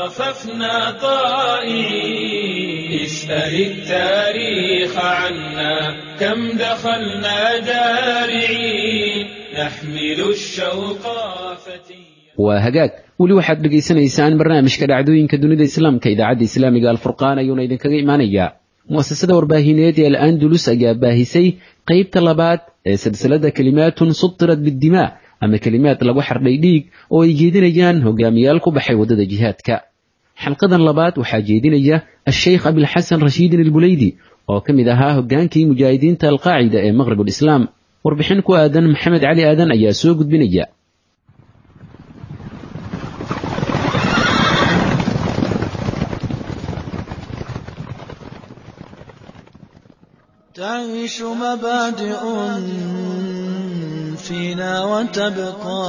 صففنا طائعين اسأل التاريخ عنا كم دخلنا جارعين نحمل الشوق فتيا وهجاك weli waxaad dhageysanaysaan barnaamijka dhacdooyinka dunida islaamka idaacadda islaamiga alfurqaan ayuuna idinkaga imaanayaa muasasada warbaahineed ee al-andalus ayaa baahisay qaybta labaad ee silsilada kalimaatun subtirat bidimaa ama kalimaad lagu xardhay dhiig oo ay jeedinayaan hogaamiyaal ku baxay wadada jihaadka xalqadan labaad waxaa jeedinaya al-sheikh abilxasan rashiidin albulaydi oo ka mid ahaa hogaankii mujaahidiinta alqaacida ee maqribul islaam warbixin ku aadan maxamed cali aadan ayaa soo gudbinaya تعيش مبادئ فينا وتبقى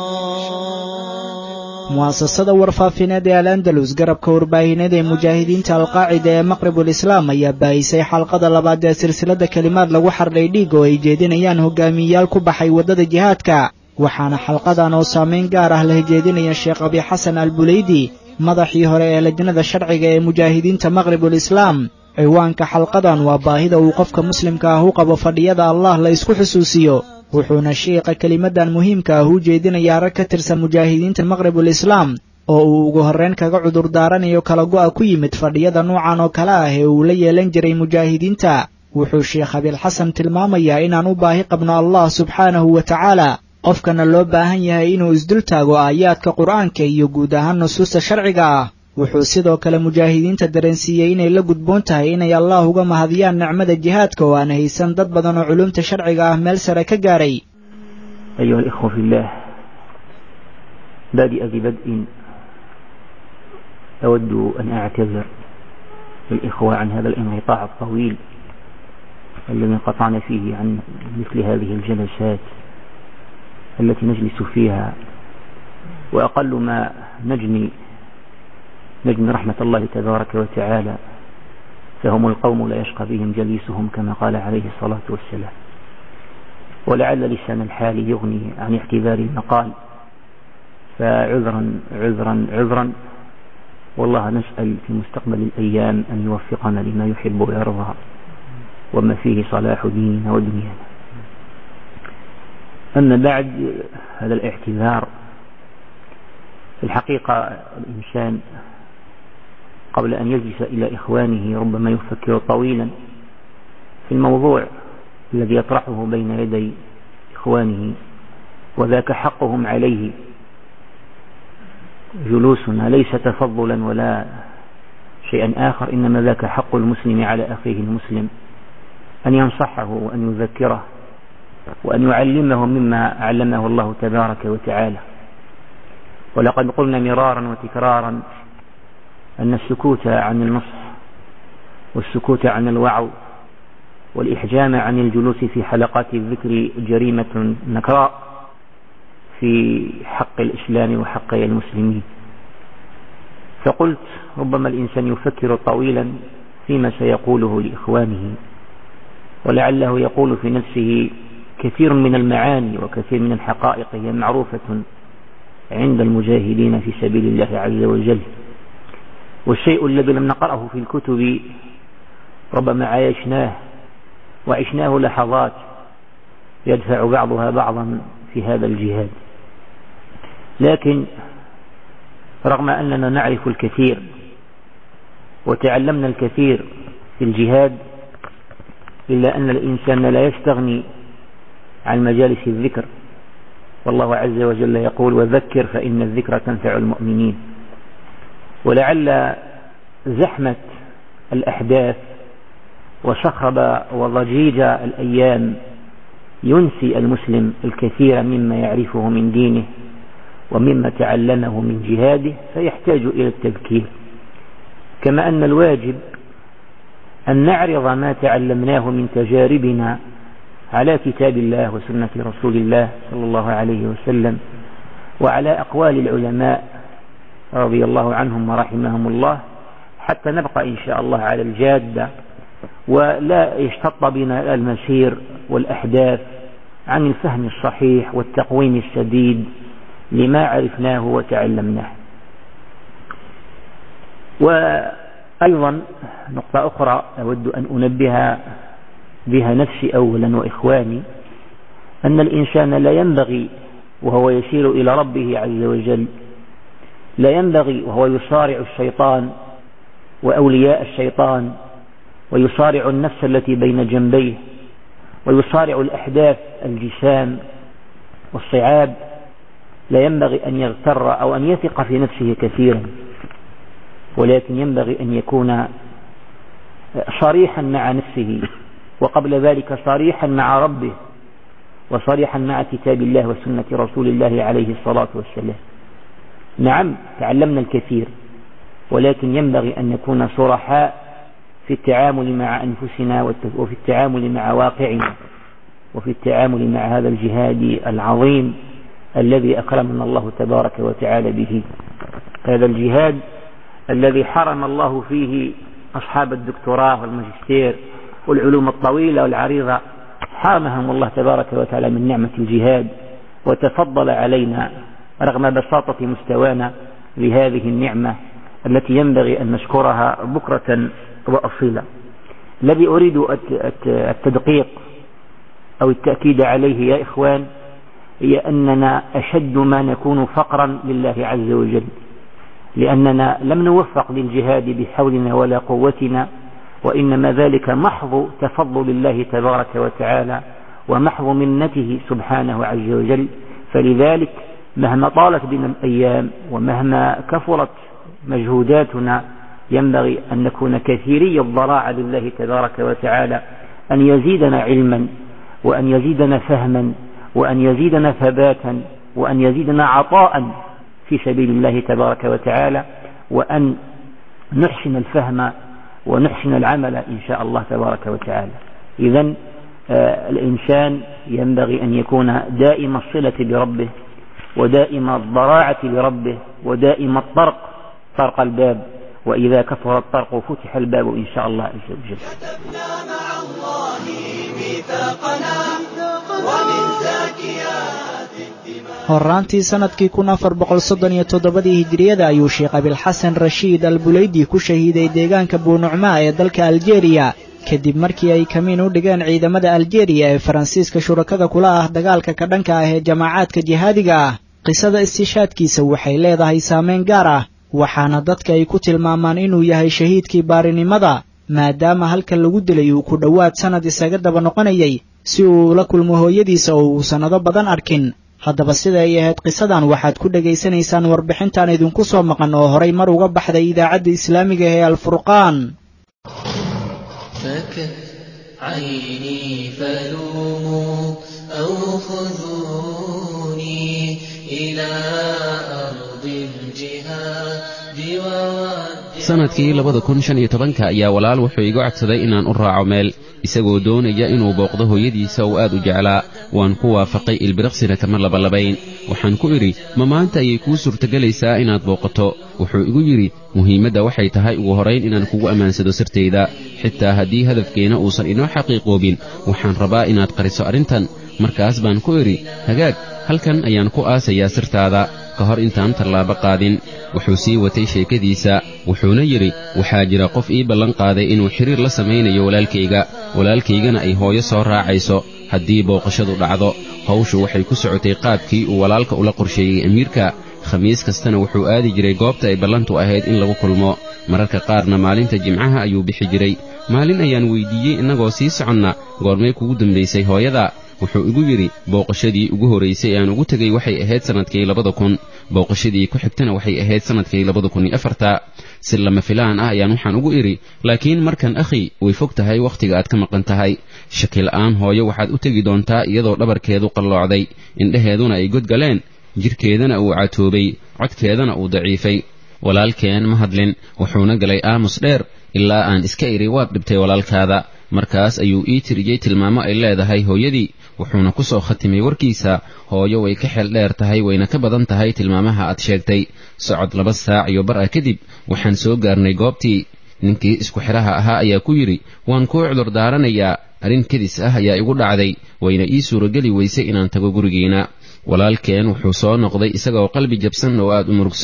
mu'asasada warfaafineed ee al-andalus garabka warbaahineed ee mujaahidiinta alqaacida ee maqribul islaam ayaa baahisay xalqada labaad ee silsilada kelimaad lagu xardhay dhiig oo ay jeedinayaan hogaamiyayaal ku baxay waddada jihaadka waxaana xalqadan oo saamayn gaar ah leh jeedinaya sheekh abi xasan albulaydi madaxii hore ee lajnada sharciga ee mujaahidiinta maqribul islaam ciwaanka xalqadan waa baahida uu qofka muslimka ah u qabo fadhiyada allah la isku xusuusiyo wuxuuna sheekha kelimadan muhiimka ah u jeedinayaa rag ka tirsan mujaahidiinta maqribul islaam oo uu ugu horreyn kaga cudur daaranayo kala go'a ku yimid fadhiyada noocan oo kale ah ee uu la yeelan jiray mujaahidiinta wuxuu sheekh abilxasan tilmaamayaa inaan u baahi qabno allah subxaanahu wa tacaala qofkana loo baahan yahay inuu isdultaago aayaadka qur'aanka iyo guud ahaan nusuusta sharciga ah wuxuu sidoo kale mujaahidiinta dareensiiyey inay la gudboon tahay inay allah uga mahadiyaan nicmada jihaadka oo aan haysan dad badan oo culumta sharciga ah meel sare ka gaaray أيها الإخوة في الله بادئ ببدء أود أن أعتذر للإخوة عن هذا الانقطاع الطويل الذي انقطعنا فيه عن مثل هذه الجلسات التي نجلس فيها وأقل ما نجني رحمة الله تبارك وتعالى فهم القوم لا يشقى بهم جليسهم كما قال عليه الصلاة والسلام ولعل لسان الحال يغني عن اعتبار المقال فعذرا عذرا عذرا والله نسأل في مستقبل الأيام أن يوفقنا لما يحب ويرضى وما فيه صلاح ديننا ودنيانا. أما بعد هذا الاعتذار في الحقيقة الإنسان قبل أن يجلس إلى إخوانه ربما يفكر طويلا في الموضوع الذي يطرحه بين يدي إخوانه وذاك حقهم عليه جلوسنا ليس تفضلا ولا شيئا آخر إنما ذاك حق المسلم على أخيه المسلم أن ينصحه وأن يذكره وأن يعلمه مما علمه الله تبارك وتعالى. ولقد قلنا مرارا وتكرارا أن السكوت عن النصح والسكوت عن الوعظ والإحجام عن الجلوس في حلقات الذكر جريمة نكراء في حق الإسلام وحق المسلمين. فقلت ربما الإنسان يفكر طويلا فيما سيقوله لإخوانه ولعله يقول في نفسه كثير من المعاني وكثير من الحقائق هي معروفة عند المجاهدين في سبيل الله عز وجل والشيء الذي لم نقرأه في الكتب ربما عايشناه وعشناه لحظات يدفع بعضها بعضا في هذا الجهاد. لكن رغم أننا نعرف الكثير وتعلمنا الكثير في الجهاد إلا أن الإنسان لا يستغني عن مجالس الذكر والله عز وجل يقول وذكر فإن الذكر تنفع المؤمنين. ولعل زحمة الأحداث وصخب وضجيج الأيام ينسي المسلم الكثير مما يعرفه من دينه ومما تعلمه من جهاده فيحتاج إلى التذكير كما أن الواجب أن نعرض ما تعلمناه من تجاربنا على كتاب الله وسنة رسول الله صلى الله عليه وسلم وعلى أقوال العلماء رضي الله عنهم ورحمهم الله حتى نبقى إن شاء الله على الجادة ولا يشتط بنا المسير والأحداث عن الفهم الصحيح والتقويم السديد لما عرفناه وتعلمناه. وأيضا نقطة أخرى أود أن أنبه بها نفسي أولا وإخواني، أن الإنسان لا ينبغي وهو يسير إلى ربه عز وجل، لا ينبغي وهو يصارع الشيطان وأولياء الشيطان ويصارع النفس التي بين جنبيه ويصارع الأحداث الجسام والصعاب، لا ينبغي أن يغتر أو أن يثق في نفسه كثيرا، ولكن ينبغي أن يكون صريحا مع نفسه، وقبل ذلك صريحا مع ربه، وصريحا مع كتاب الله وسنة رسول الله عليه الصلاة والسلام. نعم تعلمنا الكثير، ولكن ينبغي أن نكون صرحاء في التعامل مع أنفسنا وفي التعامل مع واقعنا وفي التعامل مع هذا الجهاد العظيم الذي أكرمنا الله تبارك وتعالى به، هذا الجهاد الذي حرم الله فيه أصحاب الدكتوراه والماجستير والعلوم الطويلة والعريضة، حرمهم الله تبارك وتعالى من نعمة الجهاد، وتفضل علينا رغم بساطة مستوانا لهذه النعمة التي ينبغي أن نشكرها بكرة وأصيلا. الذي أريد التدقيق أو التأكيد عليه يا إخوان هي أننا أشد ما نكون فقرا لله عز وجل، لأننا لم نوفق للجهاد بحولنا ولا قوتنا، وإنما ذلك محض تفضل الله تبارك وتعالى ومحض منته سبحانه عز وجل. فلذلك مهما طالت بنا الأيام ومهما كثرت مجهوداتنا ينبغي أن نكون كثيري الضراعة لله تبارك وتعالى، أن يزيدنا علما وأن يزيدنا فهما وأن يزيدنا ثباتا وأن يزيدنا عطاء في سبيل الله تبارك وتعالى، وأن نحسن الفهم ونحسن العمل إن شاء الله تبارك وتعالى. إذن الإنسان ينبغي أن يكون دائم الصلة بربه ودائم الضراعة لربه ودائم طرق الباب، وإذا كثر الطرق فتح الباب إن شاء الله عز وجل. كتبنا مع الله ميثاقنا ومن زاكيات الدماء. horaantii sanadkii 1437 hijriyada ayuu sheekh abilxasan rashiid albuleydi ku shahiiday deegaanka buunucmaa ee dalka aljeeriya kadib markii ay kamiin u dhigeen ciidamada aljeeriya ee faransiiska shurakada kula ah dagaalka ka dhanka ah ee jamaacaadka jihaadiga ah. qisada istishaadkiisa waxay leedahay saameyn gaar ah, waxaana dadka ay ku tilmaamaan inuu yahay shahiidkii baarinimada, maadaama halka lagu dilay uu ku dhowaad sanad isaga daba noqonayay si uu la kulmo hooyadiisa oo uu sannado badan arkin. haddaba sida ay ahayd qisadan waxaad ku dhegaysanaysaan warbixintan idinku soo maqan oo horay mar uga baxday idaacadda islaamiga ee alfurqaan. sanadkii 2015 ayaa walaal wuxuu igu codsaday inaan u raaco meel isagoo doonaya inuu booqdo hooyadiisa oo aad u jeclaa. waan ku waafaqay ilbiriqsina kama labalabayn. waxaan ku idhi ma maanta ayay kuu suurtagelaysaa inaad booqato? wuxuu igu yidhi muhiimadda waxay tahay ugu horayn inaan kugu ammaansado sirtayda, xitaa haddii hadafkeena uusan inoo xaqiiqoobin waxaan rabaa inaad qariso arrintan. markaas baan ku idhi hagaag, halkan ayaan ku aasayaa sirtaada ka hor intaan tallaabo qaadin. wuxuu sii watay sheekadiisa, wuxuuna yidhi waxaa jira qof ii ballan qaaday inuu xiriir la samaynayo walaalkaygana ay hooyo soo raacayso haddii booqashadu dhacdo. hawshu waxay ku socotay qaabkii uu walaalka ula qorsheeyey amiirka. khamiis kastana wuxuu aadi jiray goobta ay ballantu ahayd in lagu kulmo. mararka qaarna maalinta jimcaha ayuu bixi jiray. maalin ayaan weyddiiyey innagoo sii soconna goormay kugu dambaysay hooyada? wuxuu igu yidhi booqashadii ugu horaysay aan ugu tegey waxay ahayd sannadkii 2000, booqashadii ku xigtana waxay ahayd sannadkii 2004. si lama filaan ah ayaan waxaan ugu idhi laakiin markan akhi way fog tahay wakhtiga aad ka maqan tahay. shakila'aan hooyo waxaad u tegi doontaa iyadoo dhabarkeedu qalloocday, indhaheeduna ay godgaleen, jidhkeedana uu catoobay, codkeedana uu daciifay. walaalkeen ma hadlin, wuxuuna galay aamus dheer ilaa aan iska idhi waad dhibtay walaalkaada. markaas ayuu ii tiriyey tilmaamo ay leedahay hooyadii, wuxuuna ku soo khatimay warkiisa hooyo way ka xeel dheer tahay wayna ka badan tahay tilmaamaha aad sheegtay. socod 2 saac iyo bar ah kadib waxaan soo gaarnay goobtii. ninkii isku xidhaha ahaa ayaa ku yidhi waan kuu cudur daaranayaa, arrin kedis ah ayaa igu dhacday, wayna ii suurogeli weysay inaan tago gurigiina. walaalkeen wuxuu soo noqday isagoo qalbi jabsan oo aad u murugsan.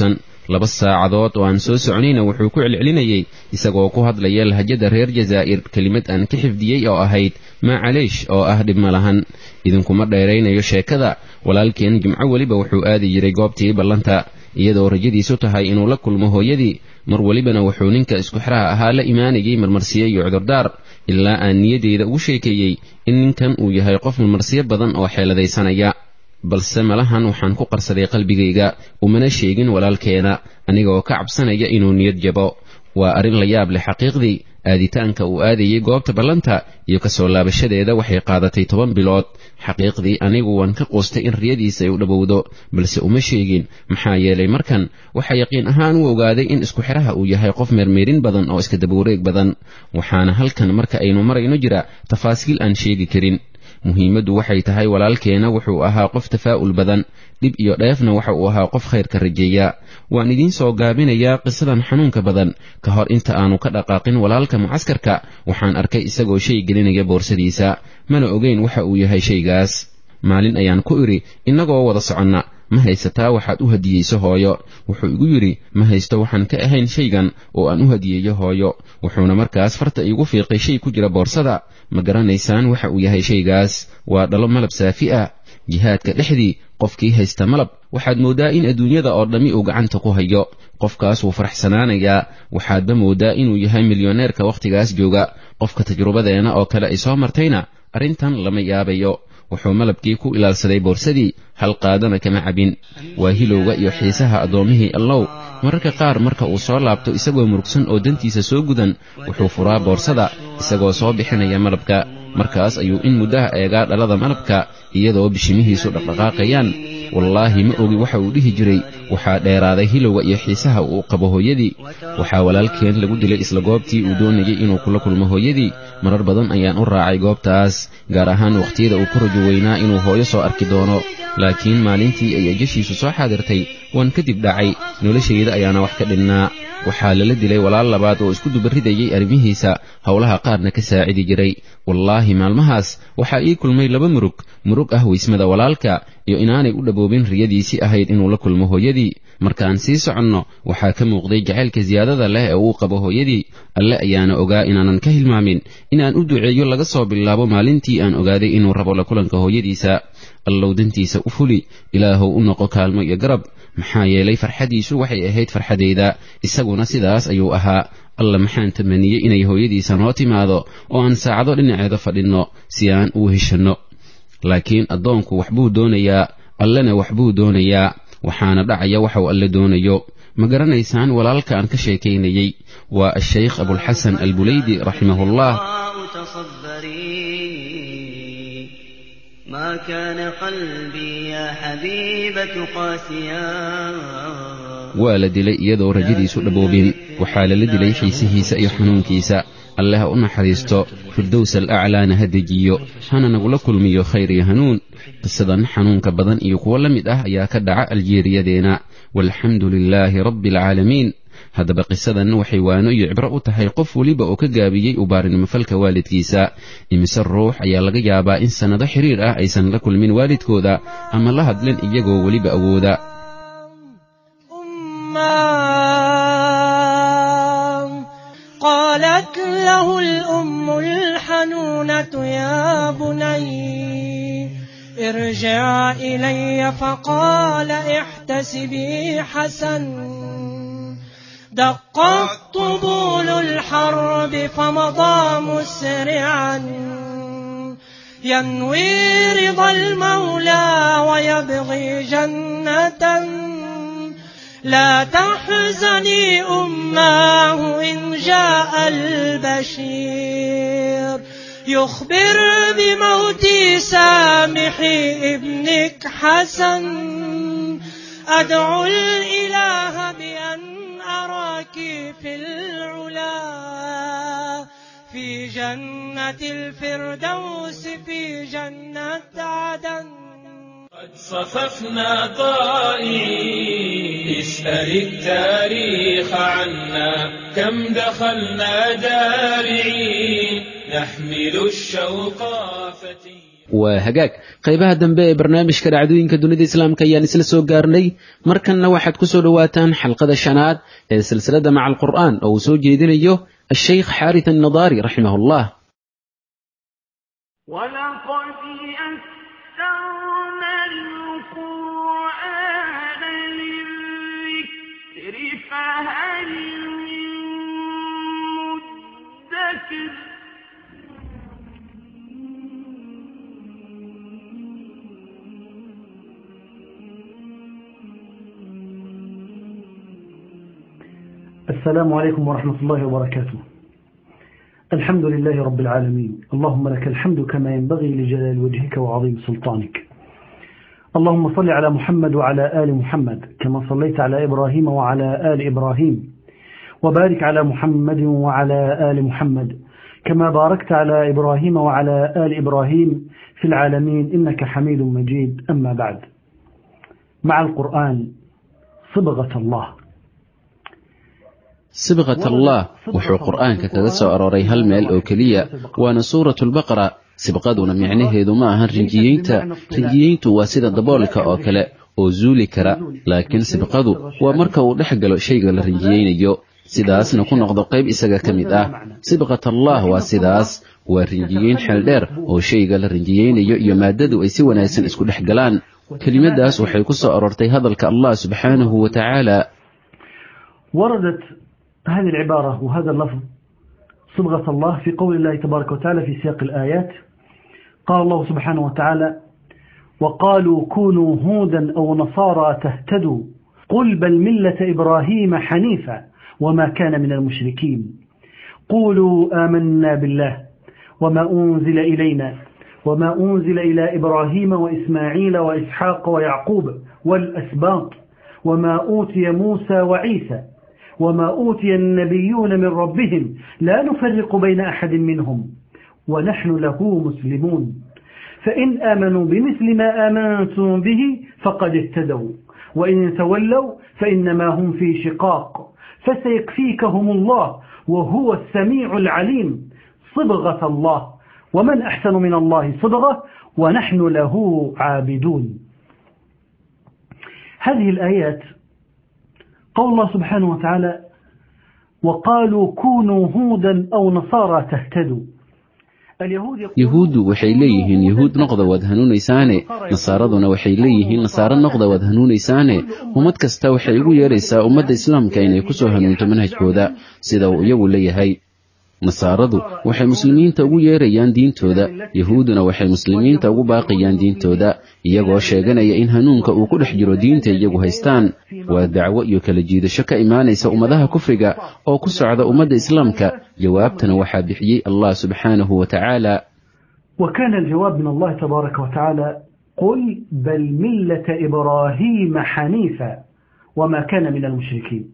2 saacadood oo aan soo soconayna wuxuu ku celcelinayay isagoo ku hadlaya lahjada reer jazaa'ir kelimad aan ka xifdiyey oo ahayd maacaleesh oo ah dhib ma lahan. idinkuma dheeraynayo sheekada. walaalkeen jimco weliba wuxuu aadi jiray goobtii ballanta iyadoo rajadiisu tahay inuu la kulmo hooyadii. mar welibana wuxuu ninka isku xiraha ahaa la imaanayay marmarsiyo iyo cudurdaar, ilaa aan niyadeyda ugu sheekeeyey in ninkan uu yahay qof marmarsiyo badan oo xeeladaysanaya. balse malahan waxaan ku qarsaday qalbigayga, umana sheegin walaalkeena anigoo ka cabsanaya inuu niyad jabo. waa arrin la yaab leh xaqiiqdii. aaditaanka uu aadayay goobta ballanta iyo ka soo laabashadeeda waxay qaadatay 10 bilood. xaqiiqdii anigu waan ka quustay in riyadiisa ay u dhowowdo, balse uma sheegin. maxaa yeelay markan waxa yaqiin ahaan u ogaaday in isku xiraha uu yahay qof meermeerin badan oo iska dabawareeg badan. waxaana halkan marka aynu marayno jira tafaasiil aan sheegi karin. muhiimaddu waxay tahay walaalkeena wuxuu ahaa qof tafaa'ul badan, dhib iyo dheefna waxa uu ahaa qof khayrka rajeeya. waan idiin soo gaabinayaa qisadan xanuunka badan. ka hor inta aanu ka dhaqaaqin walaalka mucaskarka waxaan arkay isagoo shay gelinaya boorsadiisa, mana ogeyn waxa uu yahay shaygaas. maalin ayaan ku idhi innagoo wada soconna, ma haysataa waxaad u hadiyeyso hooyo? wuxuu igu yidhi ma haysto waxaan ka ahayn shaygan oo aan u hadiyeeyo hooyo. wuxuuna markaas farta iigu fiiqay shay ku jira boorsada. ma garanaysaan waxa uu yahay shaygaas? waa dhalo malab saafi ah. jihaadka dhexdii qofkii haysta malab waxaad mooddaa in adduunyada oo dhammi uu gacanta ku hayo. qofkaas wuu faraxsanaanayaa. waxaadba mooddaa inuu yahay milyoneerka wakhtigaas jooga. qofka tajrubadeena oo kale ay soo martayna arrintan lama yaabayo. wuxuu malabkii ku ilaalsaday boorsadii, hal qaadana kama cabin. waa hilowga iyo xiisaha addoommihii allow. mararka qaar marka uu soo laabto isagoo murugsan oo dantiisa soo gudan, wuxuu furaa boorsada isagoo soo bixinaya malabka. markaas ayuu in muddaha eegaa dhalada malabka iyadoo bishimihiisu dhaqdhaqaaqayaan. wallaahi ma ogi waxa uu dhihi jiray. waxaa dheeraaday hilowga iyo xiisaha uu qabo hooyadii. waxaa walaalkeen lagu dilay isla goobtii uu doonayay inuu kula kulmo hooyadii. marar badan ayaan u raacay goobtaas, gaar ahaan waqhtiyada uu ku rajo weynaa inuu hooyo soo arki doono. laakiin maalintii ay ajashiisu soo xaadirtay waan kadib dhacay. noloshayda ayaana wax ka dhinnaa. waxaa lala dilay walaal labaad oo isku dubaridayay arrimihiisa, howlaha qaarna ka saacidi jiray. wallaahi maalmahaas waxaa ii kulmay 2 murug ah weysmada walaalka iyo inaanay u dhaboobin riyadiisii ahayd inuu la kulmo hooyadii. markaan sii soconno waxaa ka muuqday jacaylka siyaadada leh ee uu qabo hooyadii. alle ayaana ogaa inaanan ka hilmaamin inaan u duceeyo laga soo bilaabo maalintii aan ogaaday inuu rabo la kulanka hooyadiisa. allow dantiisa u fuli, ilaahow u noqo kaalmo iyo garab. maxaa yeelay farxadiisu waxay ahayd farxadeyda, isaguna sidaas ayuu ahaa. alla maxaan tamaniyey inay hooyadiisa noo timaado oo aan saacado dhinaceeda fadhinno si aan u heshanno. laakiin addoonku waxbuu doonayaa, allena waxbuu doonayaa. waxaana dhacaya waxuu alle doonayo. ma garanaysaan walaalka aan ka sheekaynayey? waa ashaykh abulxasan albulaydi raximahullah. ما كان قلبي يا حبيبة قاسيا. waa la dilay iyadoo rajadiisu dhaboobin. waxaa lala dilay xiisihiisa iyo xanuunkiisa. alle ha u naxariisto, firdows alaclaana ha dejiyo, hana nagula kulmiyo khayr iyo hanuun. qisadan xanuunka badan iyo kuwo la mid ah ayaa ka dhaca aljeeriyadeena. walxamdu lilaahi rabbi alcaalamiin. haddaba qisadan waxay waano iyo cibro u tahay qof weliba oo ka gaabiyey ubaarinimofalka waalidkiisa. imise ruux ayaa laga yaabaa in sannado xiriir ah aysan la kulmin waalidkooda ama la hadlin iyagoo weliba awooda. قالت له الأم الحنونة يا بني ارجع إلي فقال احتسبي حسن دقت طبول الحرب فمضى مسرعا ينوي رضا المولى ويبغي جنة لا تحزني أماه إن جاء البشير يخبر بموت سامحي ابنك حسن أدعو الإله بأن أراك في العلا في جنة الفردوس في جنة عدن. قد صففنا طائعين اسأل التاريخ عنا كم دخلنا دارعين نحمل الشوق فتي. waa hagaag qaybaha dambe ee barnaamijka dhacdooyinka dunida islaamka ayaan isla soo gaarnay markanna waxaad ku soo dhowaataan xalqada shanaad ee silsiladda maca alqur'aan oo uu soo jeedinayo الشيخ حارث النضاري رحمه الله. ولقد يسرنا القرآن للذكر فهل من مدكر السلام عليكم ورحمة الله وبركاته. الحمد لله رب العالمين، اللهم لك الحمد كما ينبغي لجلال وجهك وعظيم سلطانك. اللهم صل على محمد وعلى آل محمد كما صليت على إبراهيم وعلى آل إبراهيم، وبارك على محمد وعلى آل محمد كما باركت على إبراهيم وعلى آل إبراهيم في العالمين إنك حميد مجيد. أما بعد، مع القرآن صبغة الله. صبغة الله wuxuu qur'aanka kaga soo arooray hal meel oo keliya waana suuratu lbaqara. sibqaduna micnaheedu ma ahan rinjiyeyntu waa sida daboolka oo kale oo zuuli kara, laakiin sibqadu waa marka uu dhex galo shayga la rinjiyeynayo sidaasna ku noqdo qayb isaga ka mid ah. sibqat allah waa sidaas, waa rinjiyeyn xeel dheer oo shayga la rinjiyeynayo iyo maadadu ay si wanaagsan isku dhex galaan. kelimadaas waxay ku soo aroortay hadalka allah subxaanahu wa tacaala. هذه العبارة وهذا اللفظ صبغة الله في قول الله تبارك وتعالى في سياق الآيات. قال الله سبحانه وتعالى: وقالوا كونوا هودا أو نصارى تهتدوا قل بل ملة إبراهيم حنيفا وما كان من المشركين قولوا آمنا بالله وما أنزل إلينا وما أنزل إلى إبراهيم وإسماعيل وإسحاق ويعقوب والأسباط وما أوتي موسى وعيسى وما أوتي النبيون من ربهم لا نفرق بين أحد منهم ونحن له مسلمون فإن آمنوا بمثل ما آمنتم به فقد اهتدوا وإن تولوا فإنما هم في شقاق فسيكفيكهم الله وهو السميع العليم. صبغة الله، ومن أحسن من الله صبغة ونحن له عابدون. هذه الآيات قول الله سبحانه وتعالى: وقالوا كونوا هودا أو نصارى تهتدوا. yahuuddu waxay leeyihiin yahuud noqda waad hanuunaysaane, nasaaraduna waxay leeyihiin nasaaro noqda waad hanuunaysaane. ummad kasta waxay ugu yeeraysaa ummadda islaamka inay ku soo hanuunto manhajkooda sida uu iyagu leeyahay. nasaaradu waxay muslimiinta ugu yeerayaan diintooda, yahuudduna waxay muslimiinta ugu baaqayaan diintooda iyagoo sheeganaya in hanuunka uu ku dhex jiro diinta iyagu haystaan. waa dacwo iyo kala jiidasho ka imaanaysa ummadaha kufriga oo ku socda ummadda islaamka. jawaabtana waxaa bixiyey allah subxaanahu wa tacaala. وكان الجواب من الله تبارك وتعالى: قل بل ملة إبراهيم حنيفا وما كان من المشركين.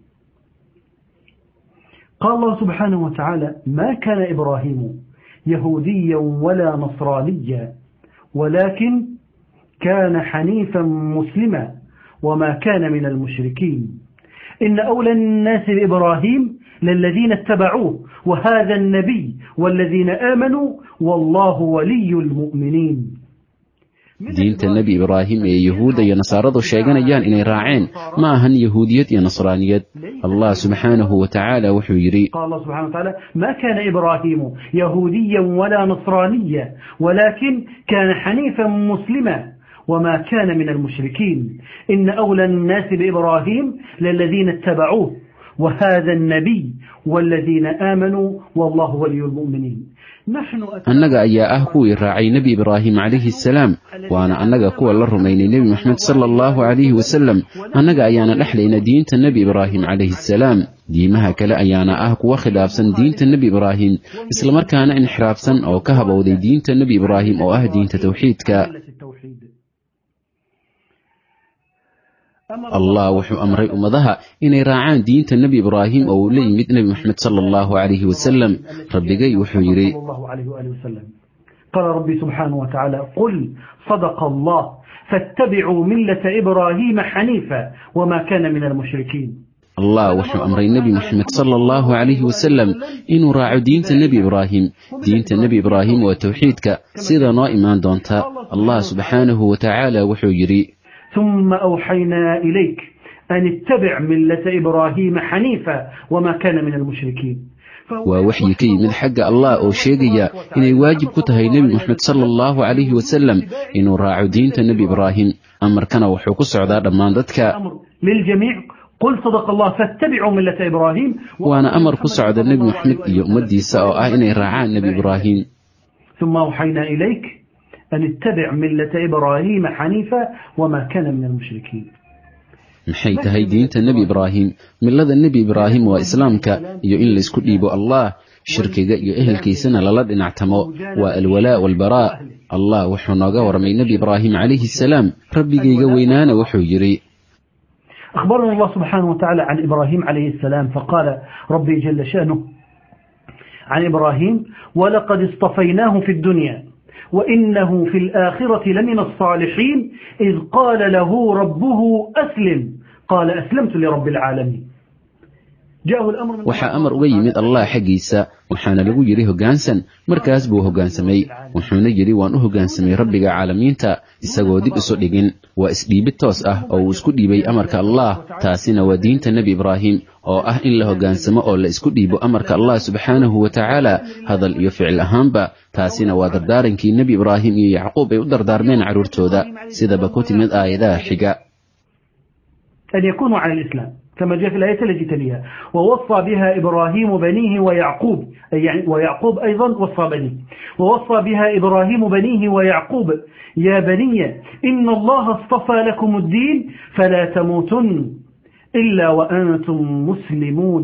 قال الله سبحانه وتعالى: ما كان إبراهيم يهوديا ولا نصرانيا ولكن كان حنيفا مسلما وما كان من المشركين إن أولى الناس بإبراهيم للذين اتبعوه وهذا النبي والذين آمنوا والله ولي المؤمنين. diinta nebi ibraahim ee yahuudda iyo nasaaradu sheeganayaan inay raaceen ma ahan yahuudiyad iyo nasraaniyad. allah subxaanahu wa tacaala wuxuu yidhi: قال الله سبحانه وتعالى: ما كان إبراهيم يهوديا ولا نصرانيا ولكن كان حنيفا مسلما وما كان من المشركين إن أولى الناس بإبراهيم للذين اتبعوه وهذا النبي والذين آمنوا والله ولي المؤمنين. annaga ayaa ah kuwii raacay nebi ibraahim calayhi assalaam, waana annaga kuwa la rumaynay nebi moxamed sala allahu calayhi wasalam. annaga ayaana dhexlayna diinta nebi ibraahim calayhi assalaam. diimaha kale ayaana ah kuwa khilaafsan diinta nebi ibraahim, islamarkaana inxiraafsan oo ka habowday diinta nebi ibraahim oo ah diinta tawxiidka. allah wuxuu amray ummadaha inay raacaan diinta nebi ibraahim oo uu la yimid nebi moxamed sala allahu calayhi wasalam. rabbigay wuxuu yidhi: قال ربي سبحانه وتعالى: قل صدق الله فاتبعوا ملة إبراهيم حنيفا وما كان من المشركين. allah wuxuu amray nebi moxamed sala allahu calayhi wasalam inuu raaco diinta nebi ibraahim diinta nebi ibraahim waa tawxiidka sida noo imaan doonta allah subxaanahu wa tacaala wuxuu yidhi ثم أوحينا إليك أن اتبع ملة إبراهيم حنيفا وما كان من المشركين waa waxyi ka yimid xagga allah oo sheegaya inay waajib ku tahay nebi moxamed sala allahu calayhi wasalam inuu raaco diinta nebi ibraahim amarkana wuxuu ku socdaa dhammaan dadka قل صدق الله فاتبعوا ملة إبراهيم waana amar ku socda nebi moxamed iyo ummaddiisa oo ah inay raacaan nebi ibraahim ثم أوحينا إليك أن اتبع ملة إبراهيم حنيفا وما كان من المشركين maxay tahay diinta nebi ibraahim millada nebi ibraahim waa islaamka iyo in laysku dhiibo allah shirkiga iyo ehelkiisana lala dhinactamo waa alwalaa walbaraa allah wuxuu nooga warramay nebi ibraahim calayhi salaam rabbigayga weynaana wuxuu yidhi أخبرنا الله سبحانه وتعالى عن إبراهيم عليه السلام فقال ربي جل شأنه عن إبراهيم ولقد اصطفيناه في الدنيا وإنه في الآخرة لمن الصالحين إذ قال له ربه أسلم قال أسلمت لرب العالمين waxaa amar uga yimid allah xaggiisa waxaana lagu yidhi hoggaansan markaas buu hoggaansamay wuxuuna yidhi waan u hoggaansamay rabbiga caalamiinta isagoo dib isu dhigin waa isdhiibid toos ah oo uu isku dhiibay amarka allah taasina waa diinta nebi ibraahim oo ah in la hoggaansamo oo la isku dhiibo amarka allah subxaanahu wa tacaala hadal iyo ficil ahaanba taasina waa dardaarankii nebi ibraahim iyo yacquub ay u dardaarmeen carruurtooda sidaba ku timid aayadaha xiga أن يكونوا على الإسلام كما جاء في الآية التي تليها ووصى بها إبراهيم بنيه ويعقوب يعني ويعقوب أيضا وصى بنيه ووصى بها إبراهيم بنيه ويعقوب يا بني إن الله اصطفى لكم الدين فلا تموتن إلا وأنتم مسلمون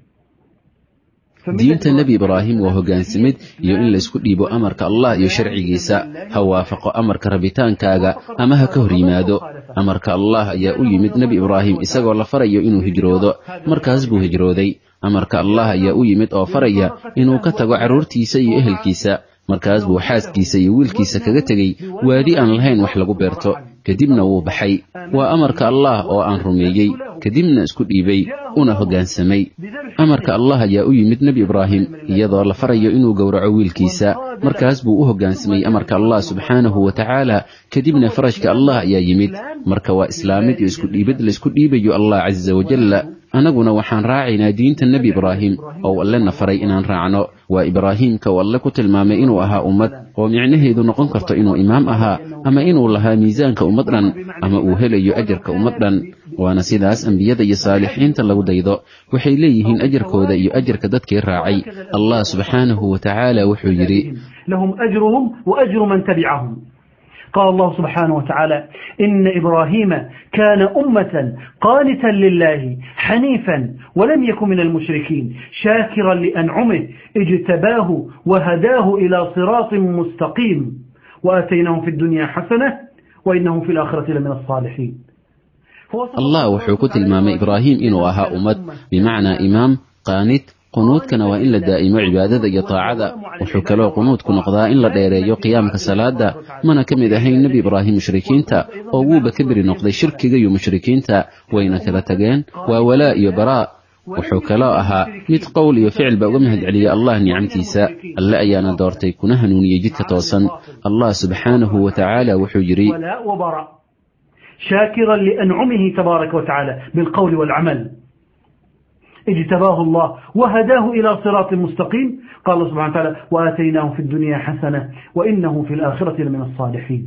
diinta nebi ibraahim waa hoggaansamid iyo in laysku dhiibo amarka allah iyo sharcigiisa ha waafaqo amarka rabitaankaaga ama ha ka hor yimaado amarka allah ayaa u yimid nebi ibraahim isagoo la farayo inuu hijroodo markaas buu hijrooday amarka allah ayaa u yimid oo faraya inuu ka tago carruurtiisa iyo ehelkiisa markaas buu xaaskiisa iyo wiilkiisa kaga tegey waadi aan lahayn wax lagu beerto kadibna wuu baxay waa amarka allah oo aan rumeeyey kadibna isku dhiibay una hoggaansamay amarka allah ayaa u yimid nebi ibraahim iyadoo la farayo inuu gowraco wiilkiisa markaas buu u hoggaansamay amarka allah subxaanahu wa tacaala kadibna farajka allah ayaa yimid marka waa islaamid iyo isku dhiibid laysku dhiibayo allah casa wajalla annaguna waxaan raacaynaa diinta nebi ibraahim oo allena faray inaan raacno waa ibraahiimka oo alle ku tilmaamay inuu ahaa ummad oo micnaheedu noqon karto inuu imaam ahaa ama inuu lahaa miisaanka ummad dhan ama uu helayo ajarka ummad dhan waana sidaas ambiyada iyo saalixiinta lagu daydo waxay leeyihiin ajarkooda iyo ajarka dadkii raacay allah subxaanahu wa tacaala wuxuu yidhi lahum ajruhum wa ajru man tabicahum قال الله سبحانه وتعالى إن إبراهيم كان أمة قانتا لله حنيفا ولم يكن من المشركين شاكرا لأنعمه اجتباه وهداه إلى صراط مستقيم وآتيناه في الدنيا حسنة وإنه في الآخرة لمن الصالحين الله وحكوت المام إبراهيم إنه أها أمد بمعنى إمام قانت qunuudkana waa in la daa'imo cibaadada iyo taacada wuxuu kaloo qunuudku noqdaa in la dheereeyo qiyaamka salaada mana ka mid ahayn nebi ibraahim mushrikiinta oo wuuba ka beri noqday shirkiga iyo mushrikiinta wayna kala tageen waa walaa iyo baraa wuxuu kaloo ahaa mid qowl iyo ficilba uga mahad celiyey allah nicamtiisa alle ayaana doortay kuna hanuuniyey jidka toosan allah subxaanahu wa tacaala wuxuu yidhi شاكرا لأنعمه تبارك وتعالى بالقول والعمل اجتباه الله وهداه إلى صراط مستقيم قال الله سبحانه وتعالى وآتيناه في الدنيا حسنة وإنه في الآخرة لمن الصالحين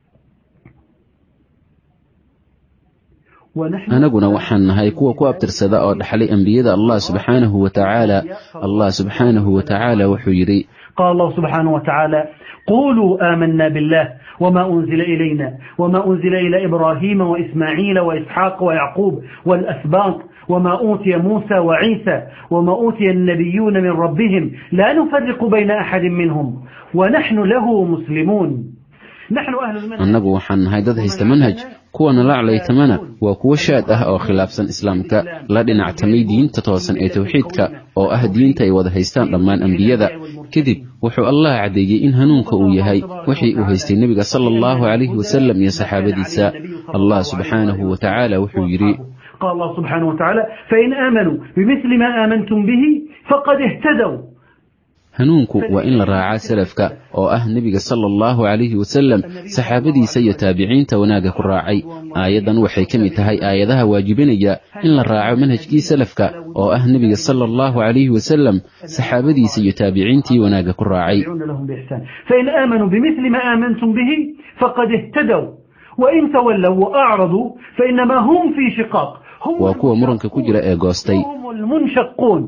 anaguna waxaan nahay kuwa ku abtirsada oo dhaxlay ambiyada allah subxaanahu wa tacaala allah subxaanahu wa tacaala wuxuu yidhi قال الله سبحانه وتعالى قولوا آمنا بالله وما أنزل إلينا وما أنزل إلى إبراهيم وإسماعيل وإسحاق ويعقوب والأسباط وما أوتي موسى وعيسى وما أوتي النبيون من ربهم لا نفرق بين أحد منهم ونحن له مسلمون نحن أهل المنهج annagu waxaan nahay dad haysta manhaj kuwana la calaytamana waa kuwo shaad ah oo khilaafsan islaamka la dhinactamay diinta toosan ee tawxiidka oo ah diinta ay wada haystaan dhammaan ambiyada kadib wuxuu allah caddeeyey in hanuunka uu yahay wixii uu haystay nebiga sala allahu calayhi wasalam iyo saxaabadiisa allah subxaanahu wa tacaala wuxuu yidhi قال الله سبحانه وتعالى فإن آمنوا بمثل ما آمنتم به فقد اهتدوا. hanuunku waa in la raacaa salafka oo ah nebiga sala allahu calayhi wasalam saxaabadiisa iyo taabiciinta wanaagga ku raacay. aayaddan waxay ka mid tahay aayadaha waajibinaya in la raaco manhajkii salafka oo ah nebiga sala allahu calayhi wasalam saxaabadiisa iyo taabiciintii wanaagga ku raacay. فإن آمنوا بمثل ما آمنتم به فقد اهتدوا وإن تولوا وأعرضوا فإنما هم في شقاق. waa kuwa muranka ku jira ee goostay. هم المنشقون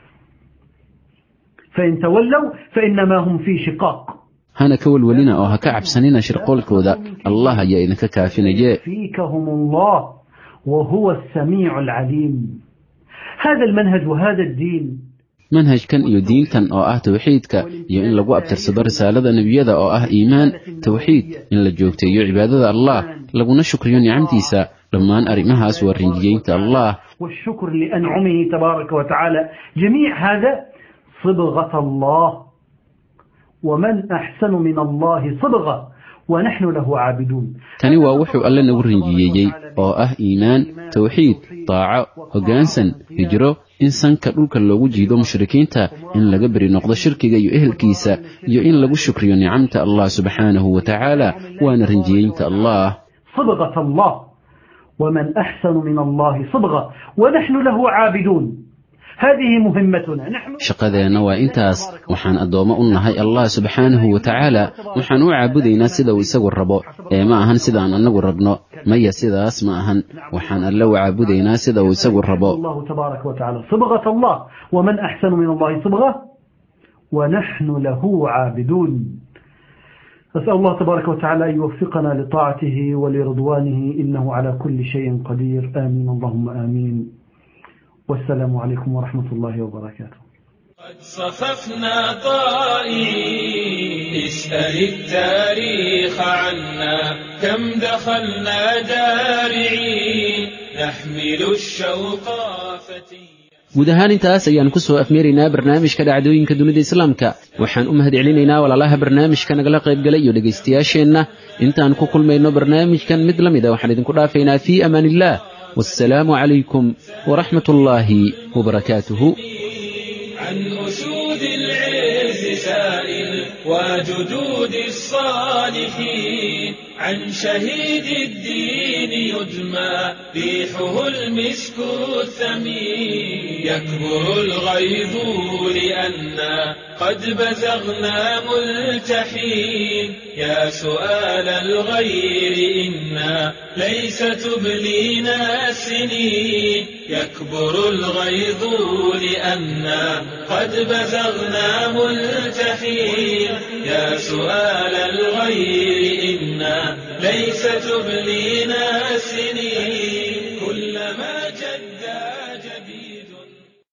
فإن تولوا فإنما هم في شقاق. hana ka walwalina oo ha ka cabsanina shirqoolkooda, allah ayaa idinka kaafinaya. فيكهم الله وهو السميع العليم. هذا المنهج وهذا الدين manhajkan iyo diintan oo ah tawxiidka iyo in lagu abtirsado risaalada nebiyada oo ah iimaan, tawxiid, in la joogteeyo cibaadada allah, laguna shukriyo nicamtiisa, dhammaan arrimahaas waa rinjiyeynta allah. والشكر لأنعمه تبارك وتعالى. جميع هذا صبغة الله ومن أحسن من الله صبغة ونحن له عابدون. tani waa wuxuu alle nagu rinjiyeeyey oo ah iimaan, tawxiid, taaco, hoggaansan, hijro, in sanka dhulka loogu jiido mushrikiinta, in laga beri noqdo shirkiga iyo ehelkiisa, iyo in lagu shukriyo nicamta allah subxaanahu wa tacaala, waana rinjiyeynta allah. صبغة الله ومن أحسن من الله صبغة ونحن له عابدون. هذه مهمتنا نحن. shaqadeena waa intaas. waxaan addoommo u nahay allah subxaanahu wa tacaala. waxaan u caabudaynaa sida uu isagu rabo, ee ma ahan sidaan anagu rabno. maya, sidaas ma ahan. waxaan alle u caabudaynaa sida uu isagu rabo. الله تبارك وتعالى صبغة الله ومن أحسن من الله صبغة ونحن له عابدون. أسأل الله تبارك وتعالى أن يوفقنا لطاعته ولرضوانه إنه على كل شيء قدير. آمين اللهم آمين. والسلام عليكم ورحمة الله وبركاته. قد صففنا طائعين، اسأل التاريخ عنا كم دخلنا جارعين نحمل الشوق فتيا. guud ahaan intaas ayaan ku soo afmeeraynaa barnaamijka dhacdooyinka dunida islaamka. waxaan u mahad celinaynaa walaalaha barnaamijka nagala qaybgalay iyo dhegaystayaasheenna. intaan ku kulmayno barnaamijkan mid la mid a waxaan idinku dhaafaynaa fii amaan illah. والسلام عليكم ورحمة الله وبركاته. عن أسود العز سائل وجدود الصالحين، عن شهيد الدين يدمى ريحه المسك الثمين. يكبر الغيظ لأننا قد بزغنا ملتحين، يا سؤال الغير إنا ليس تبلينا السنين. يكبر الغيظ لأننا قد بزغنا ملتحين، يا سؤال الغير إنا ليس تبلينا السنين.